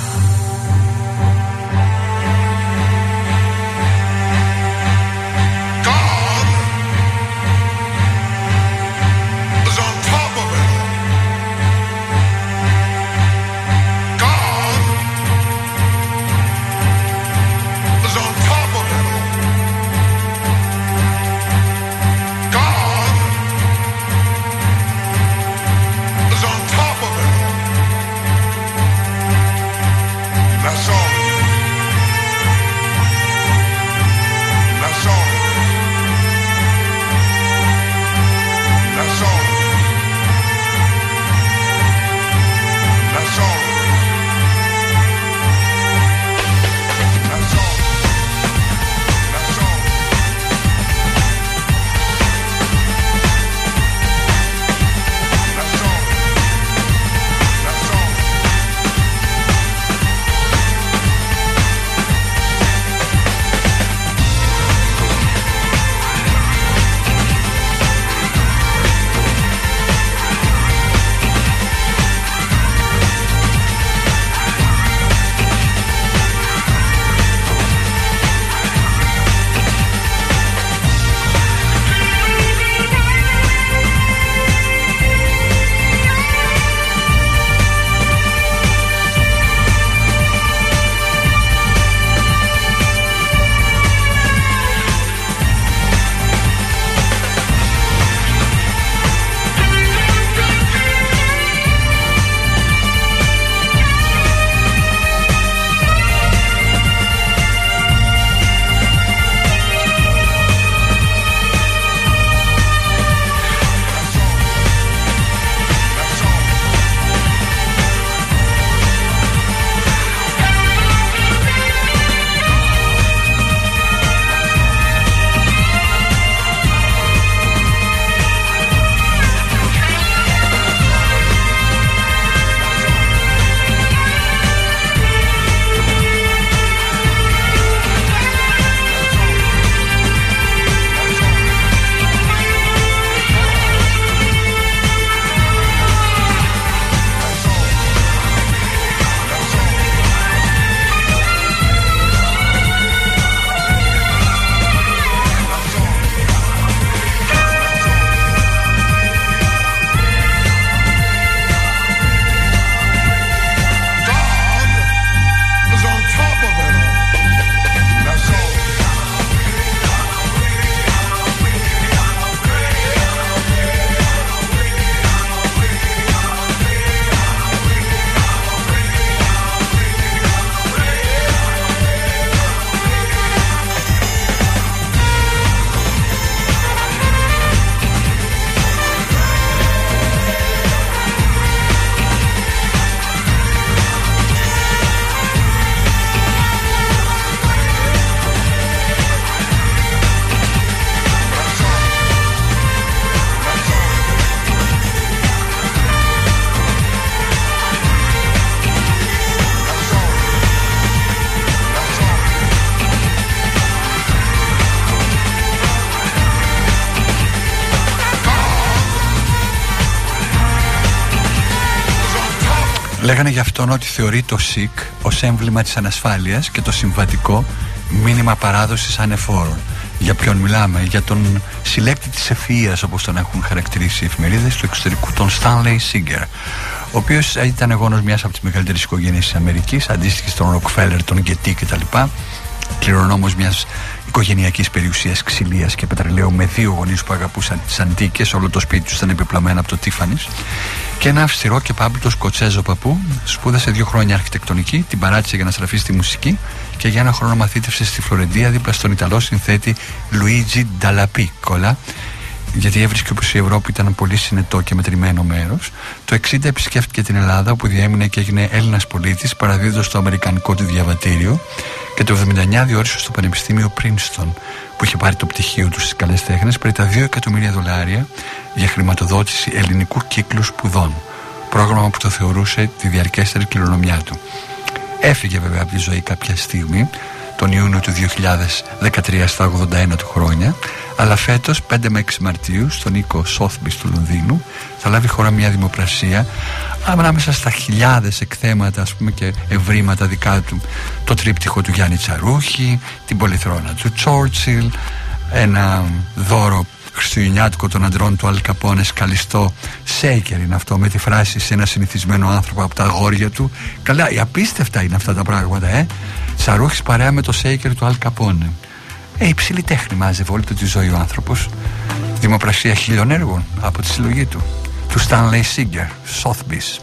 Λέγανε για αυτόν ότι θεωρεί το ΣΥΚ ως έμβλημα της ανασφάλειας και το συμβατικό μήνυμα παράδοσης ανεφόρων. Για ποιον μιλάμε? Για τον συλλέκτη της ευφυΐας, όπως τον έχουν χαρακτηρίσει οι εφημερίδες του εξωτερικού, τον Stanley Singer, ο οποίος ήταν γόνος μιας από τις μεγαλύτερες οικογένειες της Αμερικής, αντίστοιχη στον Ροκφέλερ, τον Γκετί κτλ. Κληρονόμος μιας οικογενειακής περιουσίας ξυλίας και πετρελαίου, με δύο γονείς που αγαπούσαν τις αντίκες. Όλο το σπίτι τους ήταν επιπλωμένο από το Τίφανις. Και ένα αυστηρό και πάμπλουτο Σκοτσέζο παππού. Σπούδασε δύο χρόνια αρχιτεκτονική, την παράτησε για να στραφεί στη μουσική και για ένα χρόνο μαθήτευσε στη Φλωρεντία δίπλα στον Ιταλό συνθέτη Λουίτζι Νταλαπίκολα, γιατί έβρισκε όπως η Ευρώπη ήταν πολύ συνετό και μετρημένο μέρος. Το εξήντα επισκέφτηκε την Ελλάδα, όπου διέμεινε και έγινε Έλληνας πολίτης, παραδίδοντας το αμερικανικό του διαβατήριο, και το εβδομήντα εννιά διόρισε στο Πανεπιστήμιο Πρίνστον, που είχε πάρει το πτυχίο του στις καλές τέχνες, περί τα δύο εκατομμύρια δολάρια για χρηματοδότηση ελληνικού κύκλου σπουδών. Πρόγραμμα που το θεωρούσε τη διαρκέστερη κληρονομιά του. Έφυγε βέβαια από τη ζωή κάποια στιγμή, τον Ιούνιο του δύο χιλιάδες δεκατρία, στα ογδόντα ένα του χρόνια, αλλά φέτος πέντε με έξι Μαρτίου στον οίκο Σόθμπις του Λονδίνου θα λάβει χώρα μια δημοπρασία ανάμεσα στα χιλιάδες εκθέματα, ας πούμε, και ευρήματα δικά του, το τρίπτυχο του Γιάννη Τσαρούχη, την πολυθρόνα του Τσόρτσιλ, ένα δώρο χριστουγεννιάτικο των αντρών του Αλ Καπόνε σκαλιστό, σέικερ είναι αυτό, με τη φράση «σε ένα συνηθισμένο άνθρωπο από τα αγόρια του». Καλά, απίστευτα είναι αυτά τα πράγματα, ε Τσαρούχης παρέα με το σέικερ του Αλ Καπόνε. Ε, υψηλή τέχνη μάζευε όλη του τη ζωή ο άνθρωπος. Δημοπρασία χίλιων έργων από τη συλλογή του, του Stanley Singer, Sotheby's.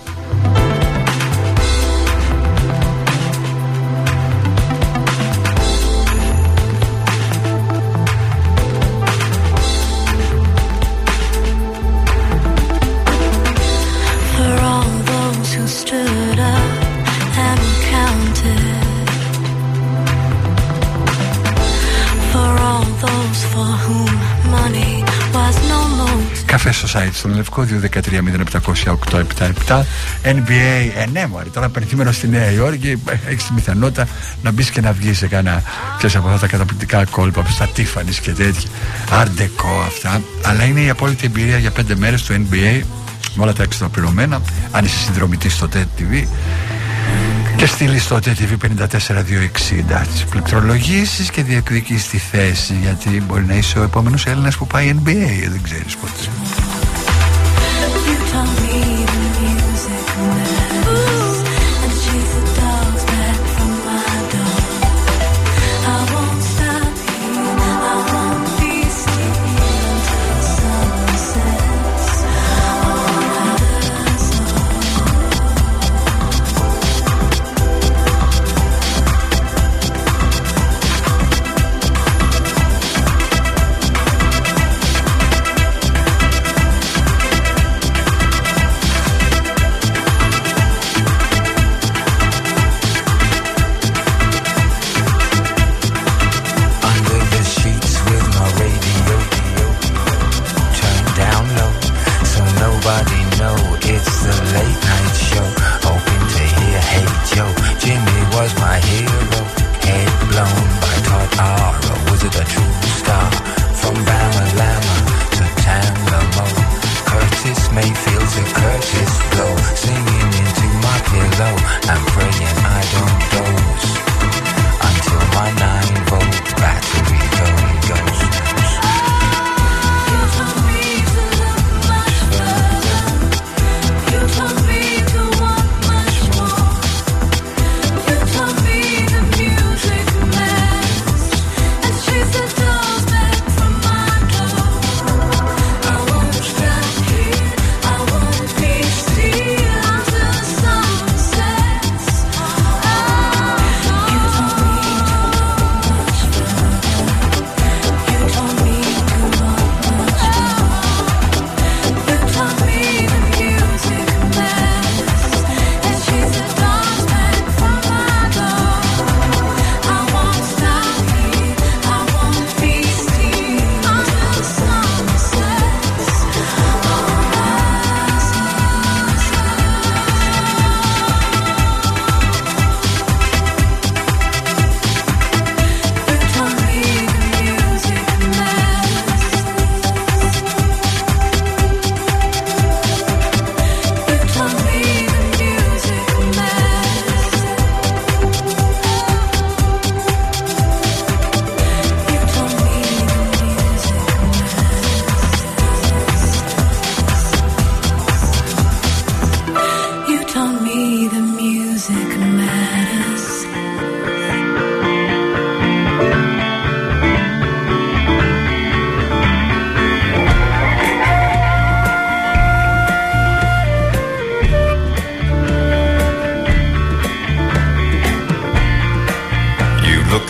Καφέ Society στον Λευκό, δύο ένα τρία μηδέν επτά μηδέν μηδέν οκτώ επτά επτά. Εν μπι έι, ε, ναι, μωρή, τώρα πενθήμερο στη Νέα Υόρκη, έχεις τη πιθανότητα να μπεις και να βγεις σε κάνα, ξέρεις, από αυτά τα καταπληκτικά κόλπα στα Τίφανις και τέτοια. Αρντεκό αυτά. Αλλά είναι η απόλυτη εμπειρία για πέντε μέρες του εν μπι έι, με όλα τα έξοδα πληρωμένα, αν είσαι συνδρομητής στο τέτ τι βι. Και στείλει στο τέτ τι βι πέντε τέσσερα δύο εξήντα τις πληκτρολογήσεις και διεκδικείς τη θέση, γιατί μπορεί να είσαι ο επόμενος Έλληνας που πάει εν μπι έι, δεν ξέρεις πότε.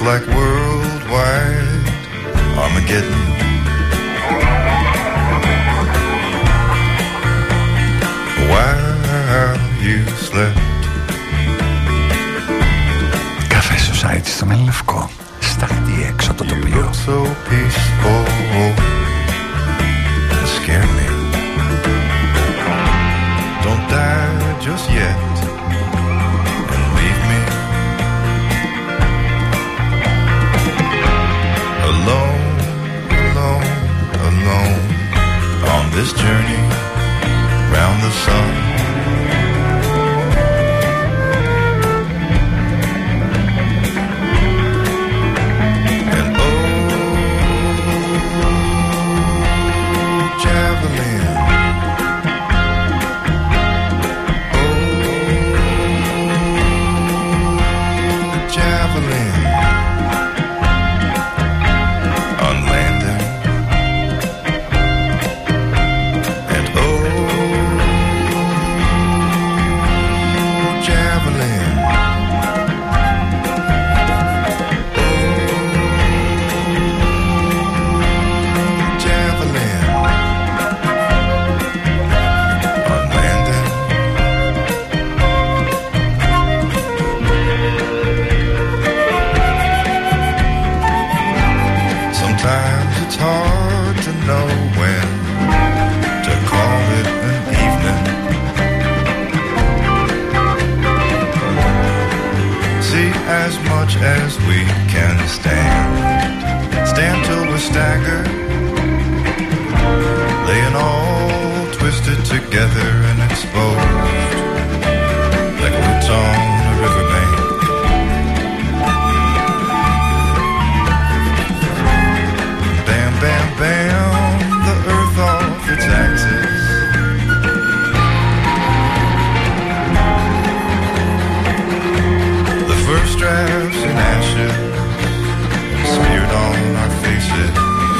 looked like worldwide Armageddon. While you slept. Καφέ Society στο Μέλλον Λευκό. Σταχτεί έξω το τοπίο. So peaceful, it scared me. Don't die just yet and leave me alone, alone, alone on this journey round the sun. As we can stand, stand till we're staggered, laying all twisted together and exposed, like roots on a riverbank. Bam, bam, bam, the earth off its axis. The first drafts in ashes smeared on our faces.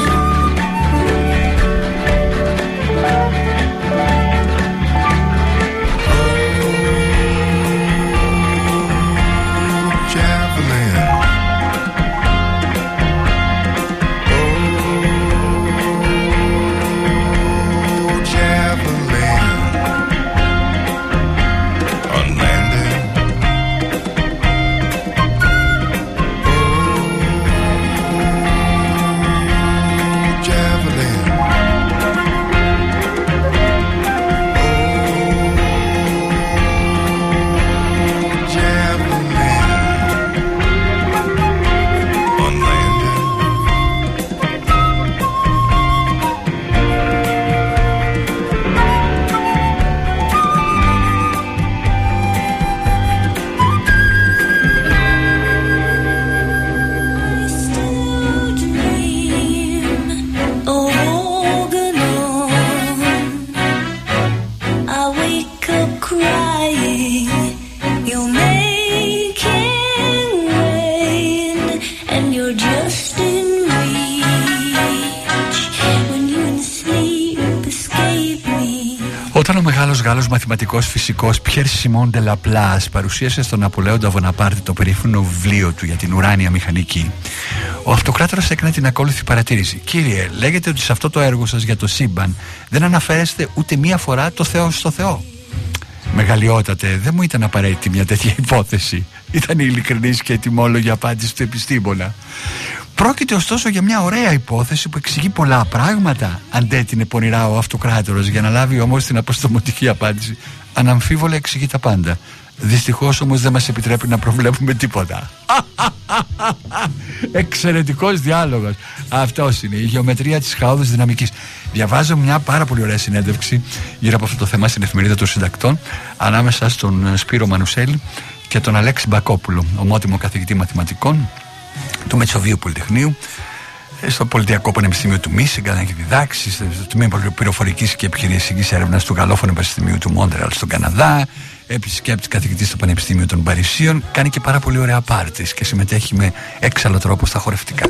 Όταν ο μεγάλος Γάλλος μαθηματικός φυσικός Πιέρ Σιμών ντε Λαπλάς παρουσίασε στον Ναπολέοντα Βοναπάρτη το περίφημο βιβλίο του για την ουράνια μηχανική, ο αυτοκράτορας έκανε την ακόλουθη παρατήρηση: «Κύριε, λέγεται ότι σε αυτό το έργο σας για το σύμπαν δεν αναφέρεστε ούτε μία φορά το Θεό στο Θεό». Μεγαλειότατε, δεν μου ήταν απαραίτητη μια τέτοια υπόθεση. Ήταν η ειλικρινής και ετοιμόλογη απάντηση του επιστήμονα. Πρόκειται ωστόσο για μια ωραία υπόθεση που εξηγεί πολλά πράγματα, αντέτεινε πονηρά ο αυτοκράτορας, για να λάβει όμως την αποστομωτική απάντηση: «Αναμφίβολα εξηγεί τα πάντα. Δυστυχώς όμως δεν μας επιτρέπει να προβλέπουμε τίποτα». Εξαιρετικός διάλογος. Αυτός είναι η γεωμετρία της χαόδους δυναμικής. Διαβάζω μια πάρα πολύ ωραία συνέντευξη γύρω από αυτό το θέμα στην εφημερίδα των συντακτών, ανάμεσα στον Σπύρο Μανουσέλη και τον Αλέξη Μπακόπουλο, ομότιμο καθηγητή μαθηματικών του Μετσοβίου Πολυτεχνείου, στο Πολιτιακό Πανεπιστήμιο του Μίσιγκαν, έχει διδάξει στο Τμήμα Πληροφορικής και Επιχειρησιακής Έρευνας του Γαλλόφωνου Πανεπιστημίου του Μόντρεαλ στον Καναδά, επισκέπτης καθηγητής στο Πανεπιστήμιο των Παρισίων, κάνει και πάρα πολύ ωραία πάρτις και συμμετέχει με έξαλλο τρόπο στα χορευτικά.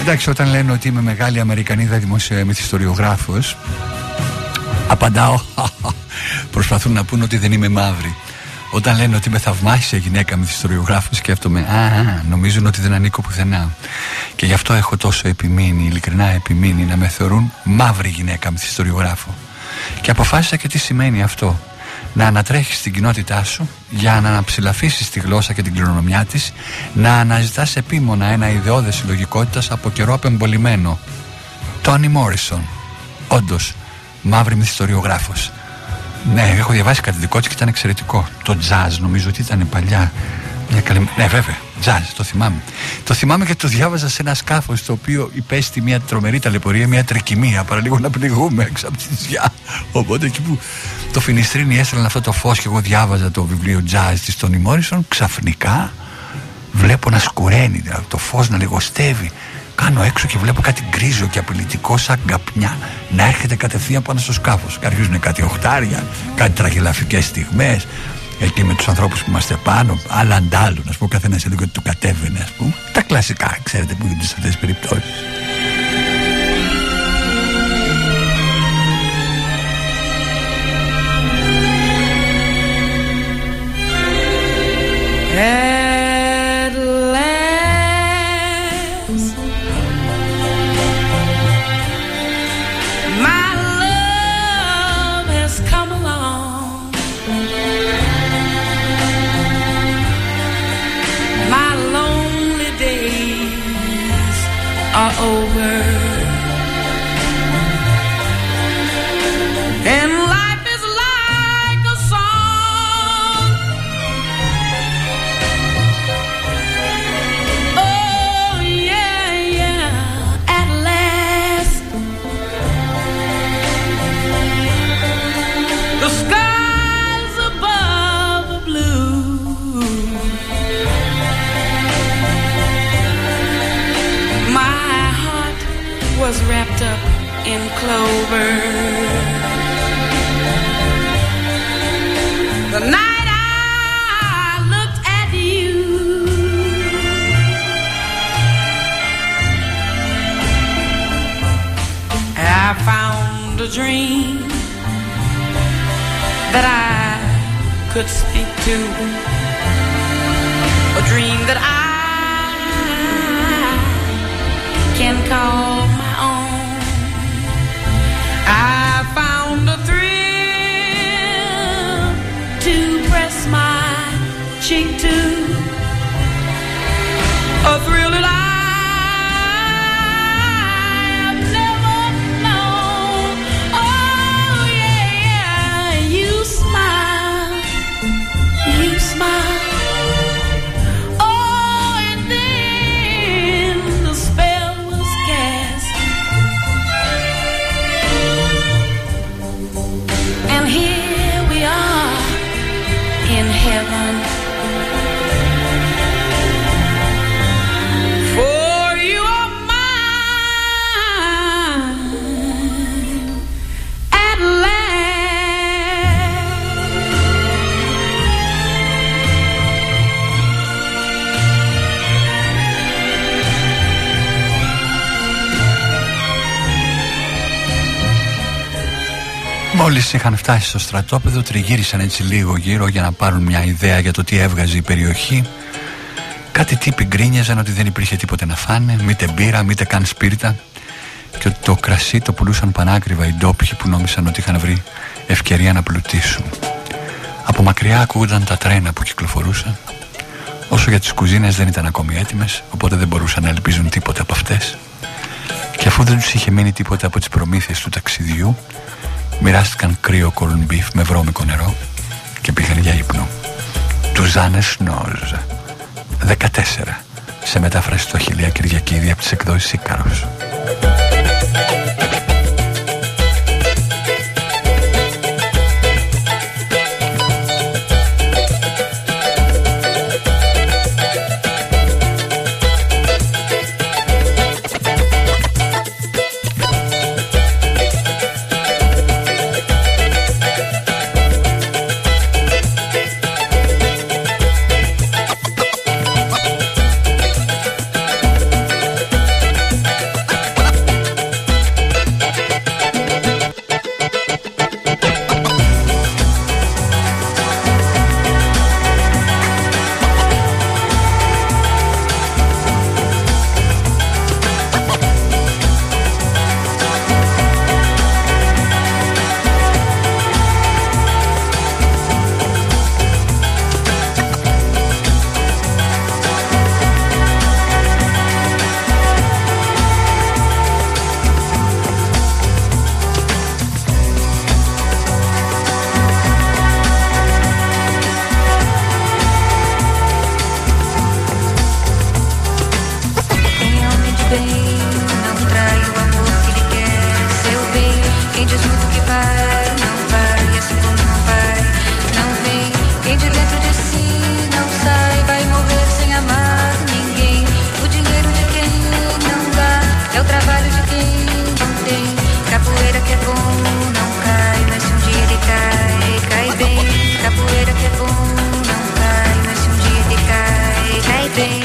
Εντάξει, όταν λένε ότι είμαι μεγάλη Αμερικανίδα δημοσιο... μυθιστοριογράφος, απαντάω προσπαθούν να πούν ότι δεν είμαι μαύρη. Όταν λένε ότι είμαι θαυμάσια γυναίκα μυθιστοριογράφος, σκέφτομαι α, νομίζουν ότι δεν ανήκω πουθενά. Και γι' αυτό έχω τόσο επιμείνει, ειλικρινά επιμείνει, να με θεωρούν μαύρη γυναίκα μυθιστοριογράφο. Και αποφάσισα και τι σημαίνει αυτό. Να ανατρέχεις την κοινότητά σου για να αναψηλαφίσεις τη γλώσσα και την κληρονομιά της, να αναζητάς επίμονα ένα ιδεώδες συλλογικότητας από καιρό απεμπολημένο. Τόνι Μόρισον, όντως μαύρη μυθιστοριογράφος. Ναι, έχω διαβάσει κάτι δικό της και ήταν εξαιρετικό. Το jazz νομίζω ότι ήταν παλιά. Μια καλή... Ναι, βέβαια, jazz, το θυμάμαι. Το θυμάμαι και το διάβαζα σε ένα σκάφος το οποίο υπέστη μια τρομερή ταλαιπωρία, μια τρικυμία, παραλίγο να πνιγούμε έξω από τη νησιά. Οπότε εκεί που το φινιστρίνι έστελνε αυτό το φως και εγώ διάβαζα το βιβλίο jazz της Τόνι Μόρισον, ξαφνικά βλέπω να σκουραίνει, δηλαδή το φως να λιγοστεύει. Κάνω έξω και βλέπω κάτι γκρίζο και απειλητικό σαν καπνιά να έρχεται κατευθείαν πάνω στο σκάφος. Και αρχίζουν κάτι οχτάρια, κάτι τραγελαφικές στιγμές. Εκεί με τους ανθρώπους που είμαστε πάνω, άλλα αντάλλου, να πούμε, καθένας έλεγε ότι του κατέβαινε, ας πούμε. Τα κλασικά, ξέρετε, που γίνονται σε αυτές τις περιπτώσεις. At last, my love has come along. My lonely days are over, and life is like a song. Oh yeah, yeah, at last the skies above are blue. My heart was wrapped up in clover. The night I looked at you, I found a dream that I could speak to, a dream that I can call my own. I found a thrill to press my cheek to, a thrill that I've never known. Oh yeah, yeah, you smile, you smile. Oh, and then the spell was cast, and here we are in heaven. For you are mine at last. Μόλις είχαν φτάσει στο στρατόπεδο, τριγύρισαν έτσι λίγο γύρω για να πάρουν μια ιδέα για το τι έβγαζε η περιοχή. Κάτι τύποι γκρίνιαζαν ότι δεν υπήρχε τίποτε να φάνε, μήτε μπύρα, μήτε καν σπίρτα, και ότι το κρασί το πουλούσαν πανάκριβα οι ντόπιοι που νόμισαν ότι είχαν βρει ευκαιρία να πλουτίσουν. Από μακριά ακούγονταν τα τρένα που κυκλοφορούσαν. Όσο για τις κουζίνες δεν ήταν ακόμη έτοιμες, οπότε δεν μπορούσαν να ελπίζουν τίποτα από αυτές. Και αφού δεν τους είχε μείνει τίποτα από τις προμήθειες του ταξιδιού, μοιράστηκαν κρύο corn beef με βρώμικο νερό και πήγαν για ύπνο. Τουζάνε Σνόζ, δεκατέσσερα, σε μετάφραση στο Αχιλλέα Κυριακίδη από τις εκδόσεις Ίκαρος. diz muito que vai, não vai, assim como não vai, não vem. Quem de dentro de si não sai, vai morrer sem amar ninguém. O dinheiro de quem não dá é o trabalho de quem não tem. Capoeira que é bom não cai, mas se um dia ele cai, cai bem. Capoeira que é bom não cai, mas se um dia ele cai, cai bem.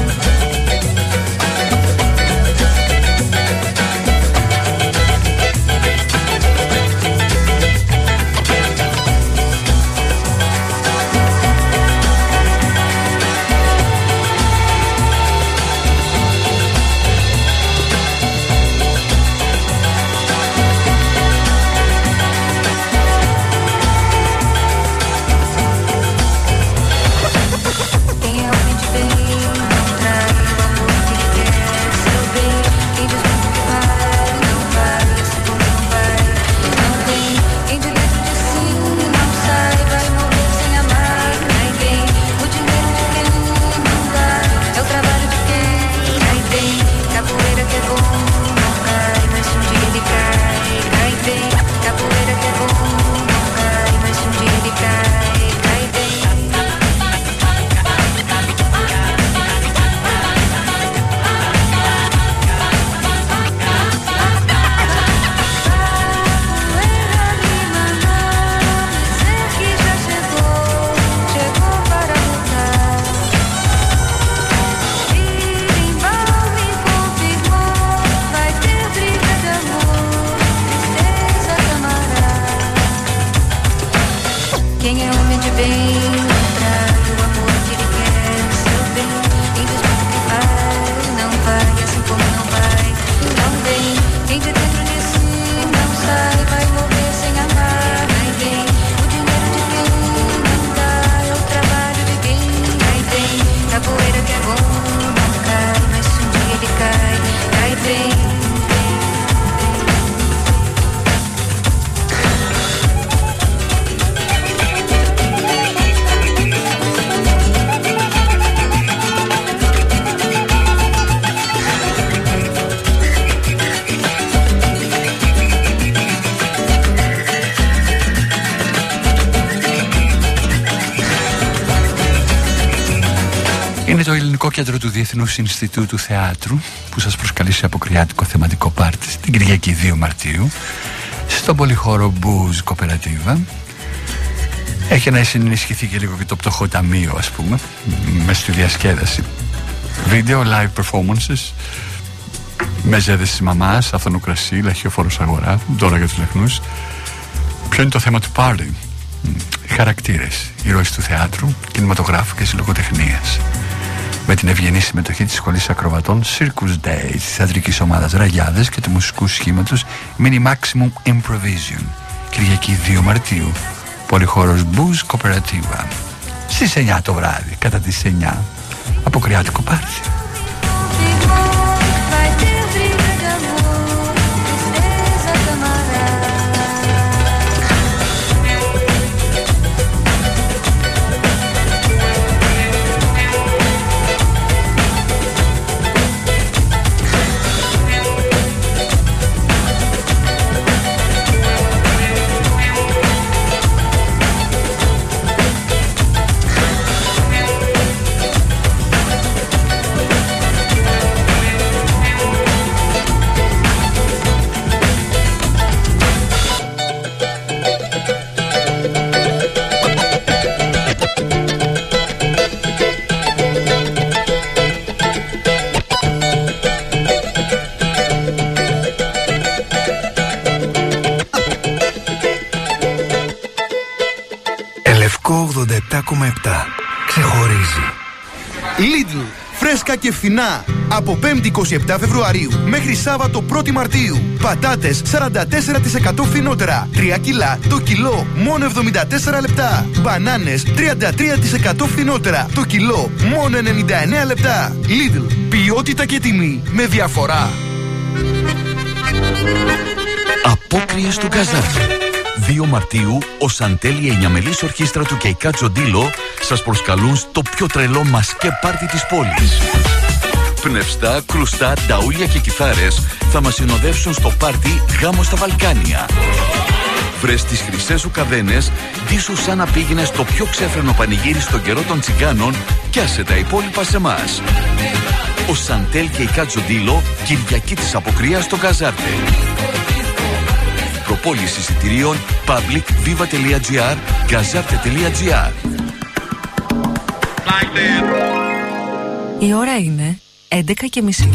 Είναι το Ελληνικό Κέντρο του Διεθνούς Ινστιτούτου Θεάτρου που σας προσκαλεί σε αποκριάτικο θεματικό πάρτι την Κυριακή δύο Μαρτίου στον πολυχώρο Booze Cooperativa. Έχει να ενισχυθεί και λίγο και το πτωχό ταμείο, ας πούμε, μες στη διασκέδαση. Βίντεο, live performances, μεζέδες της μαμάς, αυθονού κρασί, λαχιοφόρος αγορά, δώρα για τους λεχνούς. Ποιο είναι το θέμα του πάρτι? Οι χαρακτήρες, οι ροές του θεάτρου, κινηματογράφου και της λογοτεχνίας. Με την ευγενή συμμετοχή της Σχολής Ακροβατών Circus Day, της θεατρικής ομάδας Ραγιάδες και του μουσικού σχήματος Mini Maximum Improvision. Κυριακή δύο Μαρτίου, πολυχώρος Booze Cooperativa. Στις εννιά το βράδυ, κατά τις εννιά, αποκριάτικο πάρτι. ογδόντα επτά κόμμα επτά. Ξεχωρίζει. Lidl. Φρέσκα και φθηνά. Από πέμπτη εικοστή επτά Φεβρουαρίου μέχρι Σάββατο πρώτη Μαρτίου. Πατάτες σαράντα τέσσερα τοις εκατό φθηνότερα. τρία κιλά το κιλό μόνο εβδομήντα τέσσερα λεπτά. Μπανάνες τριάντα τρία τοις εκατό φθηνότερα. Το κιλό μόνο ενενήντα εννέα λεπτά. Lidl. Ποιότητα και τιμή με διαφορά. Απόκριες του Καζάκ. δύο Μαρτίου, ο Σαντέλη εννιαμελής ορχήστρα του Κεϊκά Τζοντίλο σας προσκαλούν στο πιο τρελό μασκέ πάρτι της πόλης. Φνευστά, κρουστά, ταούλια και κιθάρες θα μας συνοδεύσουν στο πάρτι Γάμο στα Βαλκάνια. Βρες τις χρυσές σου καδένες, ντύσου σαν να πήγαινες στο πιο ξέφρενο πανηγύρι στον καιρό των τσιγκάνων και άσε τα υπόλοιπα σε εμάς. Ο Σαντέλ και η Κατζοντήλο, Κυριακή της Αποκρίας στο Καζάρτε. Προπόληση εισιτηρίων public viva τελεία gr, καζάρτε τελεία gr. Η ώρα είναι έντεκα και μισή.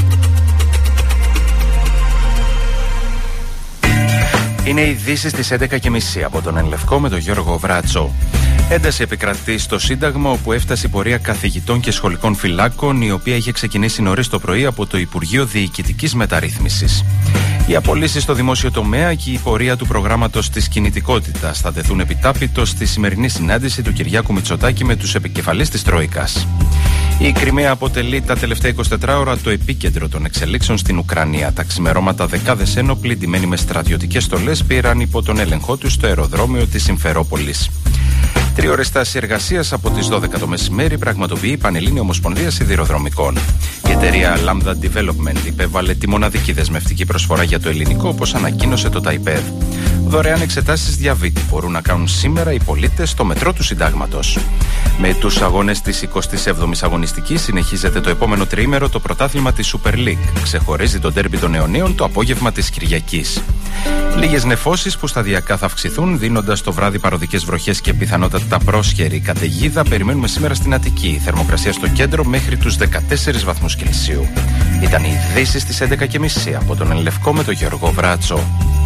Είναι οι ειδήσεις της έντεκα και μισή από τον Εν Λευκό με τον Γιώργο Βράτσο. Ένταση επικρατεί στο Σύνταγμα, όπου έφτασε η πορεία καθηγητών και σχολικών φυλάκων, η οποία είχε ξεκινήσει νωρίς το πρωί από το Υπουργείο Διοικητικής Μεταρρύθμισης. Οι απολύσεις στο δημόσιο τομέα και η πορεία του προγράμματος της κινητικότητας θα τεθούν επιτάπητος στη σημερινή συνάντηση του Κυριάκου Μητσοτάκη με τους επικεφαλείς της Τρόικας. Η Κριμαία αποτελεί τα τελευταία εικοσιτέσσερις ώρα το επίκεντρο των εξελίξεων στην Ουκρανία. Τα ξημερώματα δεκάδες ένοπλοι ντυμένοι με στρατιωτικές στολές πήραν υπό τον έλεγχό τους στο αεροδρόμιο της Συμφερόπολης. Τριώρες στάση εργασίας από τις δώδεκα το μεσημέρι πραγματοποιεί η Πανελλήνια Ομοσπονδία Σιδηροδρομικών. Η εταιρεία Lambda Development υπέβαλε τη μοναδική δεσμευτική προσφορά για το ελληνικό, όπως ανακοίνωσε το ΤΑΙΠΕΔ. Δωρεάν εξετάσεις διαβήτη μπορούν να κάνουν σήμερα οι πολίτες στο μετρό του Συντάγματος. Με τους αγώνες της εικοστής έβδομης αγωνιστικής συνεχίζεται το επόμενο τριήμερο το πρωτάθλημα της Super League. Ξεχωρίζει το ντέρμπι των αιωνίων το απόγευμα της Κυριακής. Λίγες νεφώσεις που σταδιακά θα αυξηθούν, δίνοντας το βράδυ παροδικές βροχές και πιθανότατα πρόσχερη καταιγίδα. Περιμένουμε σήμερα στην Αττική. Η θερμοκρασία στο κέντρο μέχρι τους δεκατέσσερις βαθμούς Κελσίου. Ήταν οι ειδήσεις της έντεκα και μισή από τον Εν Λευκό με τον Γιώργο Βράτσο.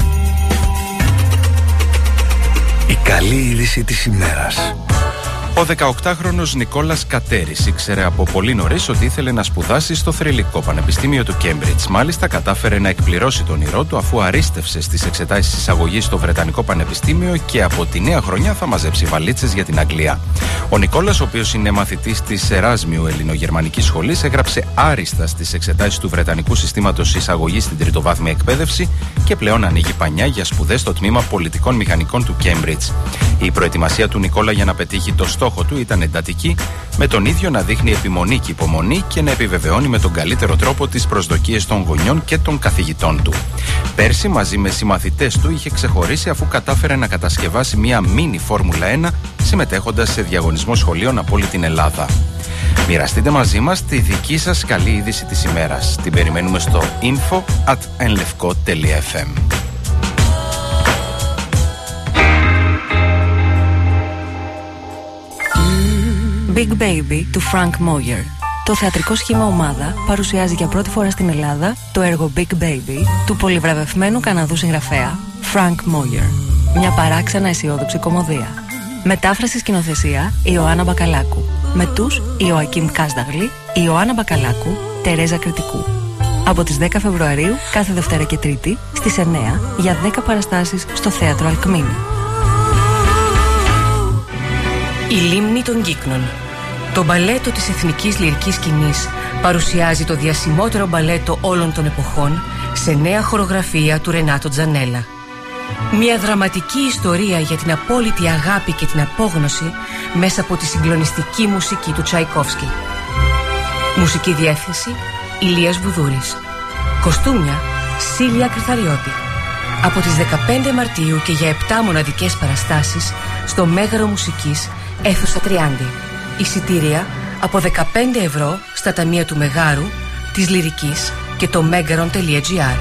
Η καλή είδηση της ημέρας. Ο δεκαοκτάχρονος Νικόλας Κατέρης ήξερε από πολύ νωρίς ότι ήθελε να σπουδάσει στο θρυλικό πανεπιστήμιο του Κέμπριτζ. Μάλιστα, κατάφερε να εκπληρώσει τον όνειρό του αφού αρίστευσε στις εξετάσεις εισαγωγής στο Βρετανικό Πανεπιστήμιο και από τη νέα χρονιά θα μαζέψει βαλίτσες για την Αγγλία. Ο Νικόλας, ο οποίος είναι μαθητής της Εράσμιου Ελληνογερμανικής Σχολής, έγραψε άριστα στις εξετάσεις του Βρετανικού Συστήματος Εισαγωγής στην τριτοβάθμια εκπαίδευση και πλέον ανοίγει πανιά για σπουδές στο τμήμα Πολιτικών Μηχανικών του Κέμπριτζ. Η προετοιμασία του Νικόλα για να πετύχει το στόχο του ήταν εντατική, με τον ίδιο να δείχνει επιμονή και υπομονή και να επιβεβαιώνει με τον καλύτερο τρόπο τις προσδοκίες των γονιών και των καθηγητών του. Πέρσι, μαζί με συμμαθητές του, είχε ξεχωρίσει αφού κατάφερε να κατασκευάσει μια μίνι Φόρμουλα ένα συμμετέχοντας σε διαγωνισμό σχολείων από όλη την Ελλάδα. Μοιραστείτε μαζί μας τη δική σας καλή είδηση της ημέρας. Την περιμένουμε στο info at enlevko τελεία fm. Big Baby του Frank Moyer. Το θεατρικό σχήμα ομάδα παρουσιάζει για πρώτη φορά στην Ελλάδα το έργο Big Baby του πολυβραβευμένου Καναδού συγγραφέα Frank Moyer. Μια παράξενα αισιόδοξη κωμωδία. Μετάφραση σκηνοθεσία Ιωάννα Μπακαλάκου. Με τους Ιωακίμ Κάσδαγλη, Ιωάννα Μπακαλάκου, Τερέζα Κρητικού. Από τις δέκα Φεβρουαρίου κάθε Δευτέρα και Τρίτη στις εννέα για δέκα παραστάσεις στο Θέατρο Αλκμίνη. Η Λίμνη των Κύκνων. Το μπαλέτο της εθνικής λυρικής σκηνής παρουσιάζει το διασημότερο μπαλέτο όλων των εποχών σε νέα χορογραφία του Ρενάτο Τζανέλα. Μια δραματική ιστορία για την απόλυτη αγάπη και την απόγνωση μέσα από τη συγκλονιστική μουσική του Τσαϊκόφσκι. Μουσική διεύθυνση Ηλίας Βουδούρης. Κοστούμια Σίλια Κρυθαριώτη. Από τις δεκαπέντε Μαρτίου και για επτά μοναδικές παραστάσεις στο Μέγαρο Μουσικής Αίθουσα Τριάντη. Εισιτήρια από δεκαπέντε ευρώ στα ταμεία του Μεγάρου, της Λυρικής και το μέγαρον τελεία gr.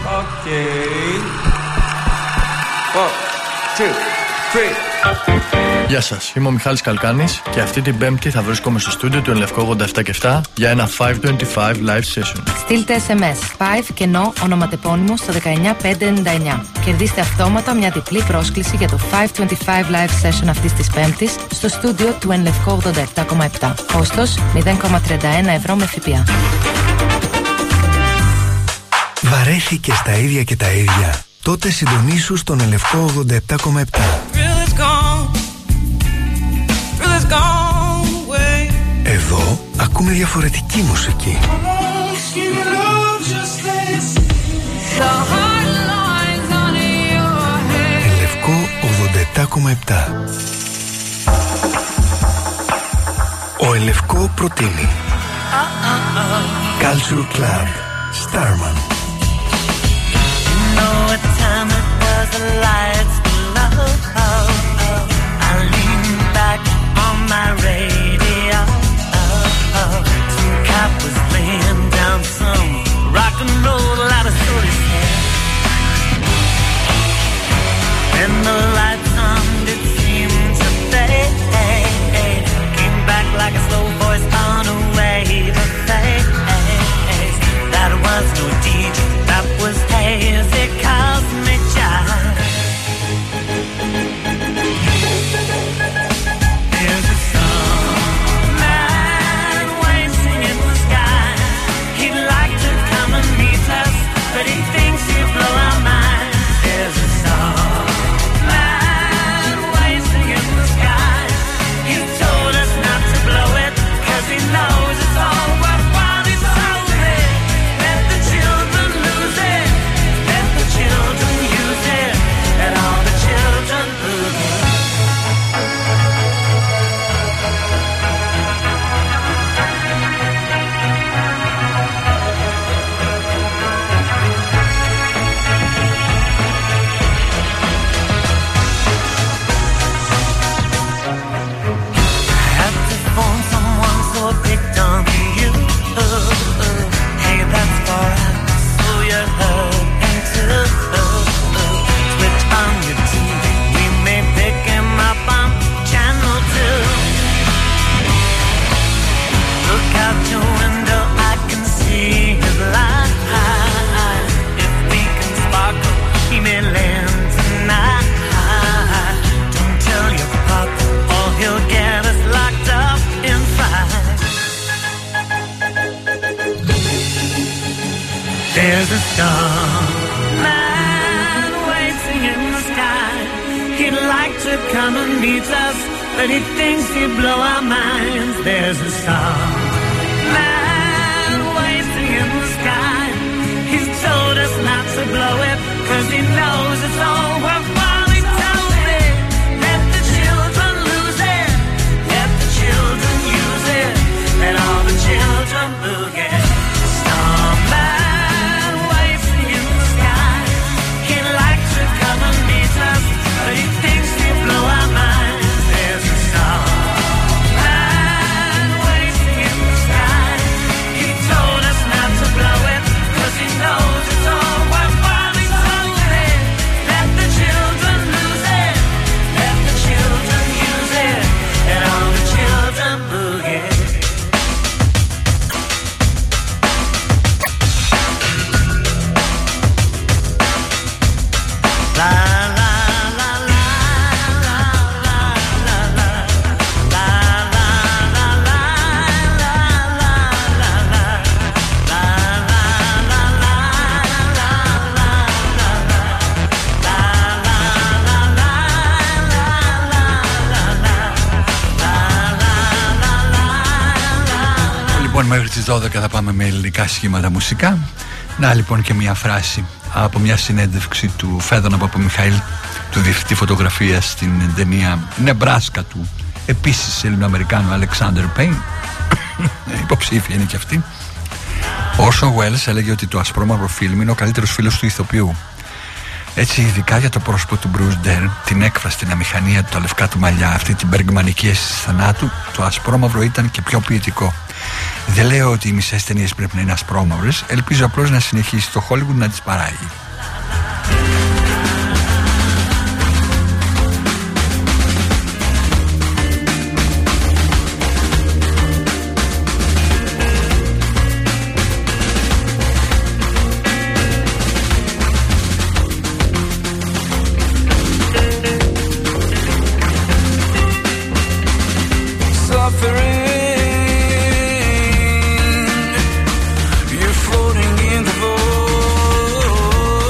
Γεια σας, είμαι ο Μιχάλης Καλκάνης και αυτή την Πέμπτη θα βρίσκομαι στο στούντιο του Εν Λευκό ογδόντα επτά και επτά για ένα πεντακόσια είκοσι πέντε live session. Στείλτε ες εμ ες πέντε κενό ονοματεπώνυμο στο δεκαεννιά πεντακόσια ενενήντα εννιά. Κερδίστε αυτόματα μια διπλή πρόσκληση για το πεντακόσια είκοσι πέντε live session αυτής της Πέμπτης στο στούντιο του Εν Λευκό ογδόντα επτά κόμμα επτά. Κόστος μηδέν κόμμα τριάντα ένα ευρώ με ΦΠΑ. Βαρέθηκες τα ίδια και τα ίδια? Τότε συντονίσου στον Εν Λευκό ογδόντα επτά κόμμα επτά. Εδώ ακούμε διαφορετική μουσική. Εν Λευκό ογδόντα επτά κόμμα επτά. Ο Εν Λευκό προτείνει Culture Club, Starman. You know what time it was, the lights were low. I leaned back on my radio. Some cop was laying down some rock and roll out of Solis hair. And the lights on did seem to fade. Came back like a slow voice on a wave of fade. That was no D J, that was hazy cosmic jive. There's a song man waiting in the sky. He'd like to come and meet us, but he thinks he'll blow our minds. There's a song man waiting in the sky. He's told us not to blow it, cause he knows it's all worthwhile. He's told it. Let the children lose it. Let the children use it. Let all the children lose it. Had to phone someone, so I picked on you. Hey, that's far out, so you heard me too. Switch on your T V, we may pick him up on channel two. Look out your window, I can see his light. If we can sparkle, he may land tonight. Don't tell your papa, or he'll get us locked up in fright. There's a star man waiting in the sky. He'd like to come and meet us, but he thinks he'd blow our minds. There's a star man waiting in the sky. He's told us not to blow it, cause he knows it's all worthwhile. He told it. Let the children lose it. Let the children use it. Let all the children boogie. Starman waiting in the sky. He'd like to come and meet us, but he thinks he'll blow our minds. There's a starman waiting in the sky. He told us not to blow it, cause he knows it's all worthwhile. He told it. Let the children lose it. Let the children use it. Let all the children boogie. La la la la la la la la la la la la Λοιπόν, μέχρι τις δώδεκα θα πάμε με ελληνικά σχήματα μουσικά. Να λοιπόν και μια φράση από μια συνέντευξη του Φέδωνα Παπαμιχαήλ, του διευθυντή φωτογραφίας στην ταινία Νεμπράσκα του επίσης Ελληνοαμερικάνου Αλεξάνδερ Πέιν. Υποψήφια είναι και αυτή. Ο Όρσον Welles έλεγε ότι το ασπρόμαυρο φιλμ είναι ο καλύτερος φίλος του ηθοποιού. Έτσι, ειδικά για το πρόσωπο του Bruce Dern, την έκφραση, την αμηχανία του, τα λευκά του μαλλιά, αυτή την μπεργμανική αίσθηση θανάτου, το ασπρόμαυρο ήταν και πιο ποιητικό. Δεν λέω ότι οι μισές ταινίες πρέπει να είναι ασπρόμαυρες, ελπίζω απλώς να συνεχίσει το Hollywood να τις παράγει. You're floating in the void.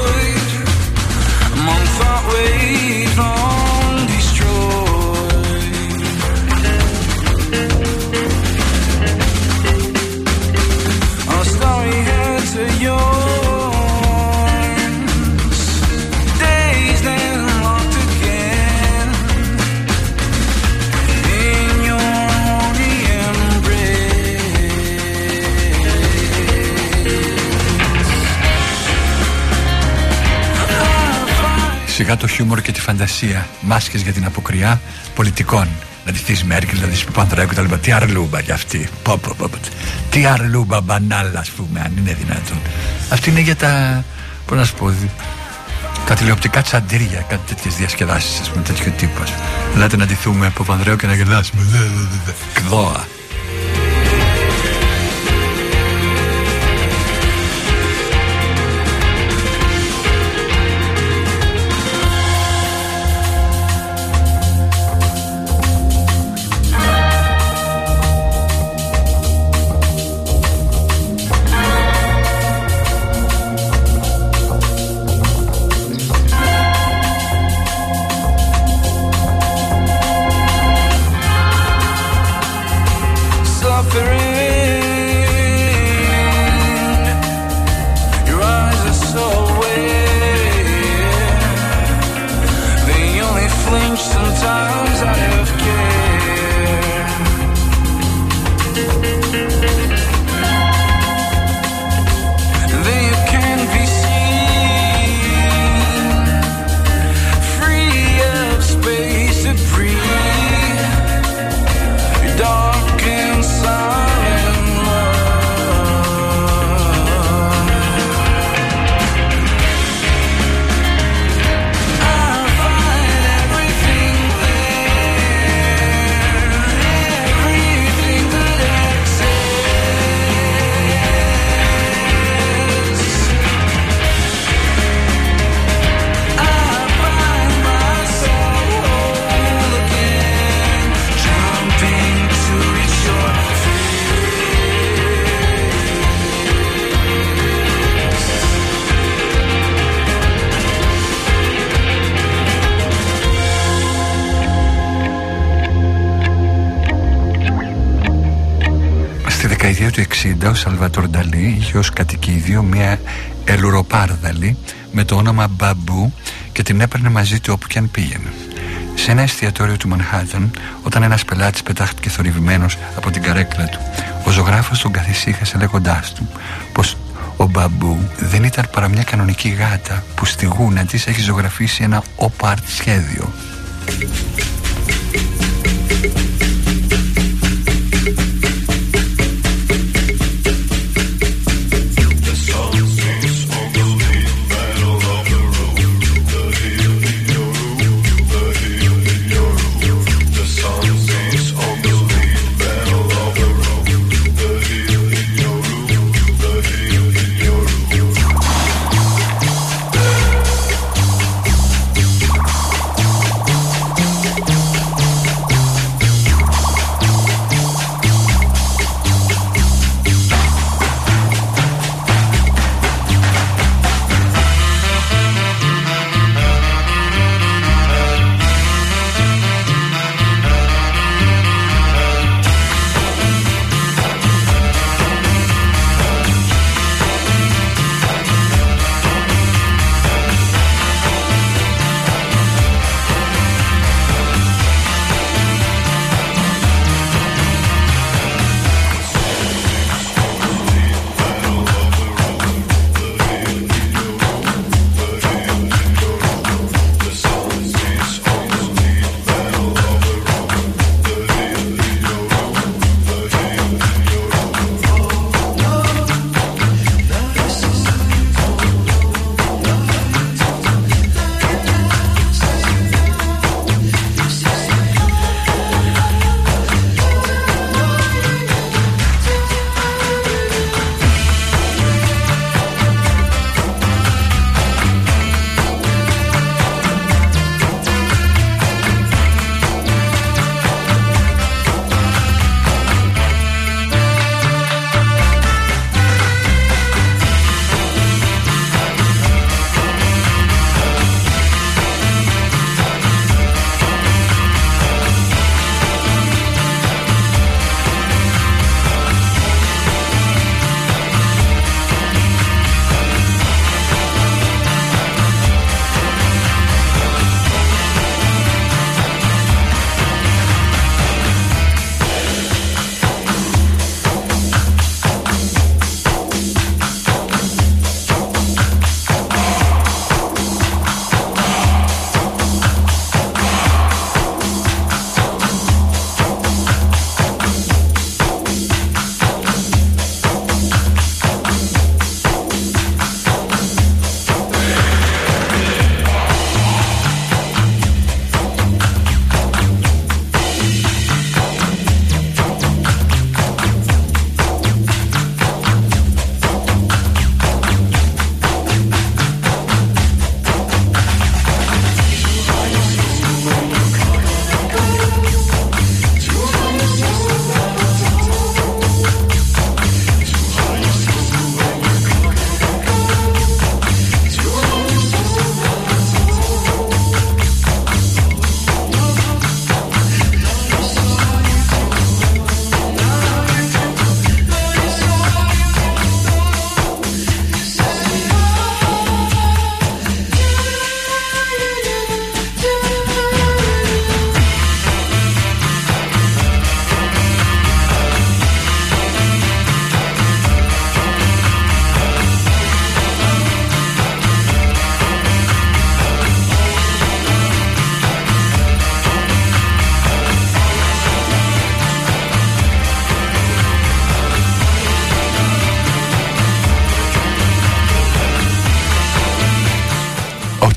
Σιγά το χιούμορ και τη φαντασία. Μάσκες για την αποκριά πολιτικών. Να τη θείς Μέρκελ, να της Παπανδρέου και τα λοιπά. Τι αρλούμπα κι αυτή. Πω, πω, πω, πω. Τι αρλούμπα μπανάλα, ας πούμε, αν είναι δυνατόν. Αυτή είναι για τα. Πώς να σου πω. Τα τηλεοπτικά τσαντήρια, κάτι τέτοιες διασκεδάσεις, ας πούμε, τέτοιο τύπο. Ελάτε να ντυθούμε από Παπανδρέου και να γελάσουμε. Κδόα. Του εξήντα ο Σαλβατόρ Νταλί είχε ως κατοικίδιο μια ελουροπάρδαλη με το όνομα Μπαμπού και την έπαιρνε μαζί του όπου και αν πήγαινε. Σε ένα εστιατόριο του Μανχάταν, όταν ένας πελάτης πετάχτηκε θορυβημένος από την καρέκλα του, ο ζωγράφος τον καθησύχασε λέγοντάς του πως ο Μπαμπού δεν ήταν παρά μια κανονική γάτα που στη γούνα της έχει ζωγραφίσει ένα op-art σχέδιο.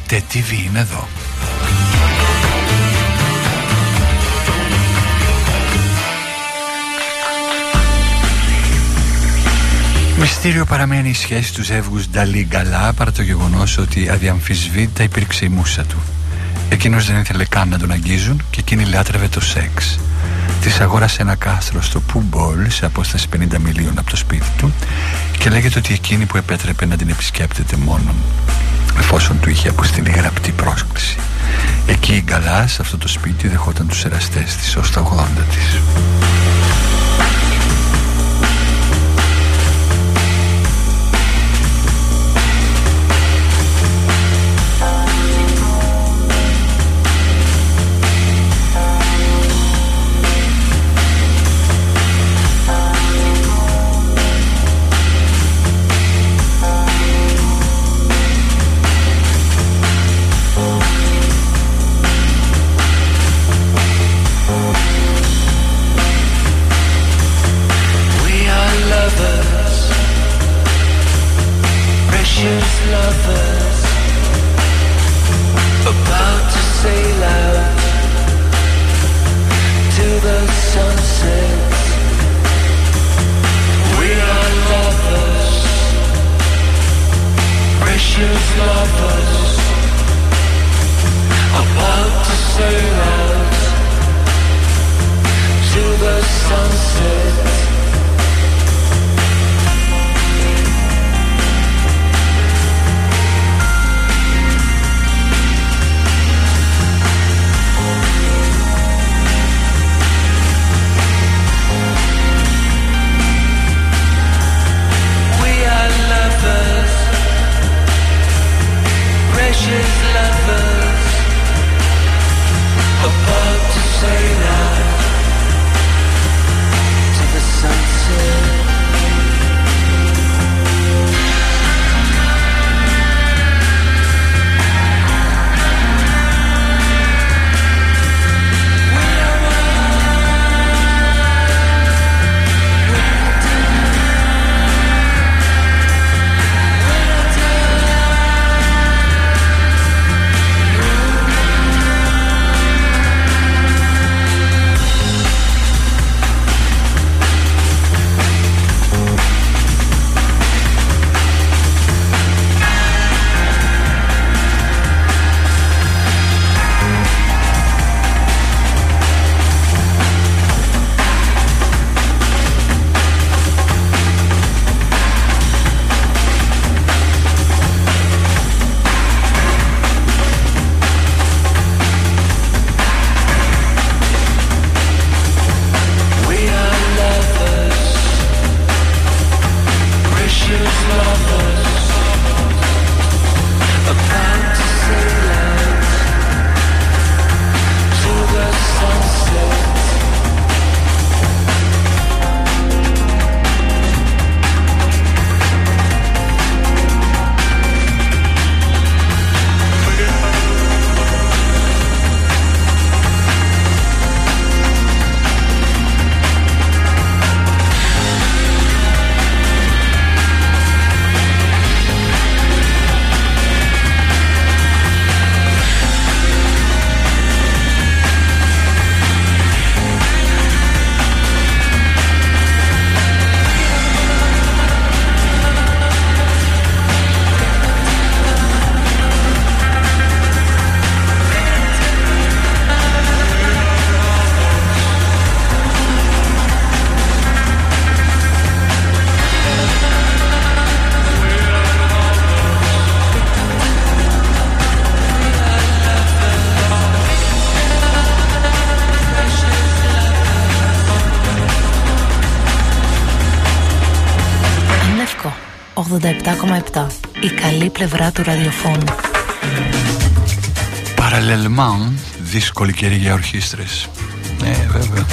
τι βι είναι εδώ. Μυστήριο παραμένει η σχέση του ζεύγους Νταλή Γκαλά, παρά το γεγονός ότι αδιαμφισβήτητα υπήρξε η μούσα του. Εκείνος δεν ήθελε καν να τον αγγίζουν και εκείνη λάτρευε το σεξ. Της αγόρασε ένα κάστρο στο Πουμπόλ σε απόσταση πενήντα μιλίων από το σπίτι του και λέγεται ότι εκείνη που επέτρεπε να την επισκέπτεται μόνον εφόσον του είχε αποστείλει γραπτή πρόσκληση. Εκεί η Γκαλά σε αυτό το σπίτι δεχόταν τους εραστές της ως τα ογδόντα της. ογδόντα επτά κόμμα επτά. Η καλή πλευρά του ραδιοφώνου. Παραλληλμάν, δύσκολη καιρή για ορχήστρες. Ναι, βέβαια.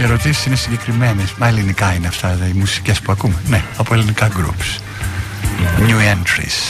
ερωτήσεις είναι συγκεκριμένες. Μα ελληνικά είναι αυτά οι μουσικές που ακούμε? Ναι, από ελληνικά groups. New entries.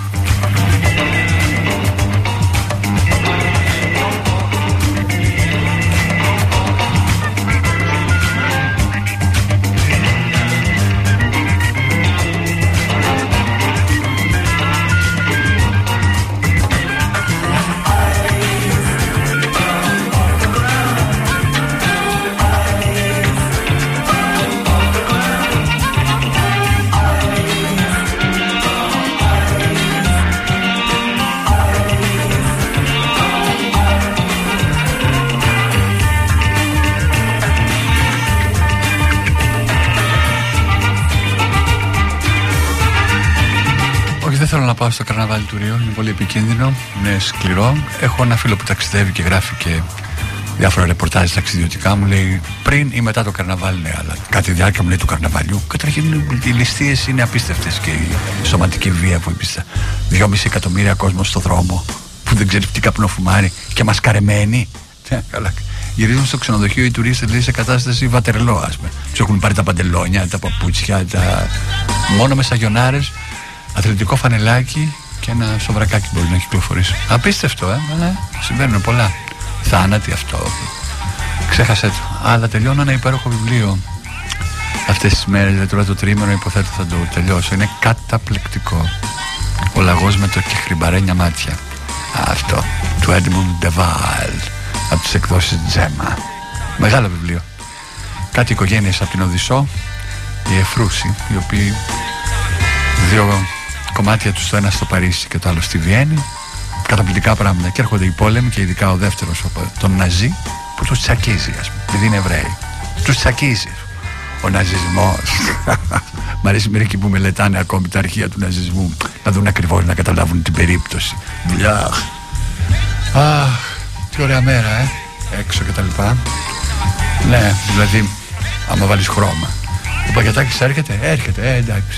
Δεν θέλω να πάω στο καρναβάλι του Ρίο, είναι πολύ επικίνδυνο, είναι σκληρό. Έχω ένα φίλο που ταξιδεύει και γράφει και διάφορα ρεπορτάζ ταξιδιωτικά. Μου λέει πριν ή μετά το καρναβάλι, ναι, αλλά κάτι τη διάρκεια μου λέει του καρναβαλιού. Καταρχήν οι ληστείες είναι απίστευτες και η σωματική βία που είπιστα. Δυόμιση εκατομμύρια κόσμο στο δρόμο που δεν ξέρει τι καπνό φουμάρει και μασκαρεμένοι. Καλά. Γυρίζουν στο ξενοδοχείο οι τουρίστες, λέει, σε κατάσταση Βατερλό, ας πούμε. Τους έχουν πάρει τα παντελόνια, τα παπούτσια, τα... μόνο με σαγιονάρες, αθλητικό φανελάκι και ένα σοβρακάκι μπορεί να κυκλοφορήσει. Απίστευτο, ε, αλλά συμβαίνουν πολλά. Θάνατοι, αυτό. Ξέχασε το. Αλλά τελειώνω ένα υπέροχο βιβλίο αυτές τις μέρες, δηλαδή τώρα το τρίμηνο υποθέτω θα το τελειώσω. Είναι καταπληκτικό. Ο λαγός με το κεχριμπαρένια μάτια. Αυτό, του Edmund de Waal, από τις εκδόσεις Τζέμα. Μεγάλο βιβλίο. Κάτι οικογένειες από την Οδυσσό, οι Εφρούσοι, οι οποίοι δύο κομμάτια τους, το ένα στο Παρίσι και το άλλο στη Βιέννη. Καταπληκτικά πράγματα. Και έρχονται οι πόλεμοι και ειδικά ο δεύτερος, τον Ναζί, που τους τσακίζει, ας πούμε, επειδή είναι Εβραίοι. Τους τσακίζει. Ο ναζισμός. Μ' αρέσει μερικοί που μελετάνε ακόμη τα αρχεία του ναζισμού, να δουν ακριβώς, να καταλάβουν την περίπτωση. Δουλειά. Αχ, τι ωραία μέρα, ε. Έξω και τα λοιπά. Ναι, δηλαδή, άμα βάλεις χρώμα. Ο Παγιατάκης έρχεται, έρχεται, ε, εντάξει.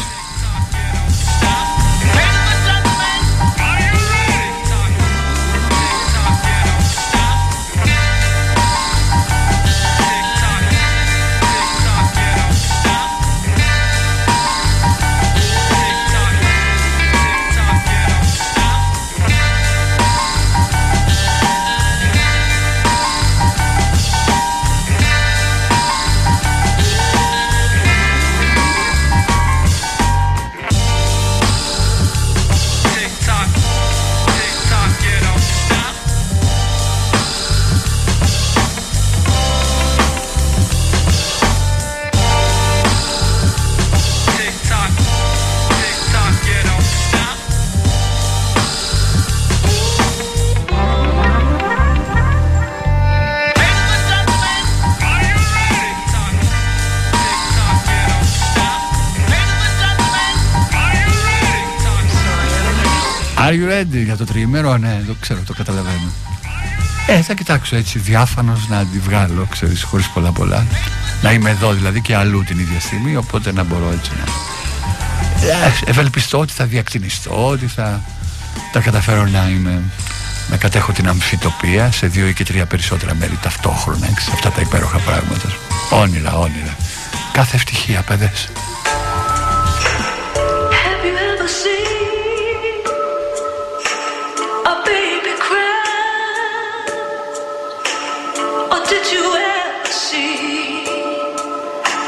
Are you ready για το τριήμερο? Ναι, το ξέρω, το καταλαβαίνω. Ε, θα κοιτάξω έτσι διάφανος να αντιβγάλω, ξέρεις, χωρίς πολλά πολλά. Να είμαι εδώ δηλαδή και αλλού την ίδια στιγμή, οπότε να μπορώ έτσι να... Ε, ευελπιστώ ότι θα διακτηνιστώ, ότι θα τα καταφέρω να είμαι... να κατέχω την αμφιτοπία σε δύο ή και τρία περισσότερα μέρη ταυτόχρονα, έξι, αυτά τα υπέροχα πράγματα. Όνειρα, όνειρα. Κάθε ευτυχία, παιδες.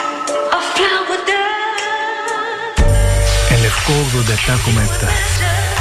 Ελευκό ογδόντα επτά κόμμα επτά.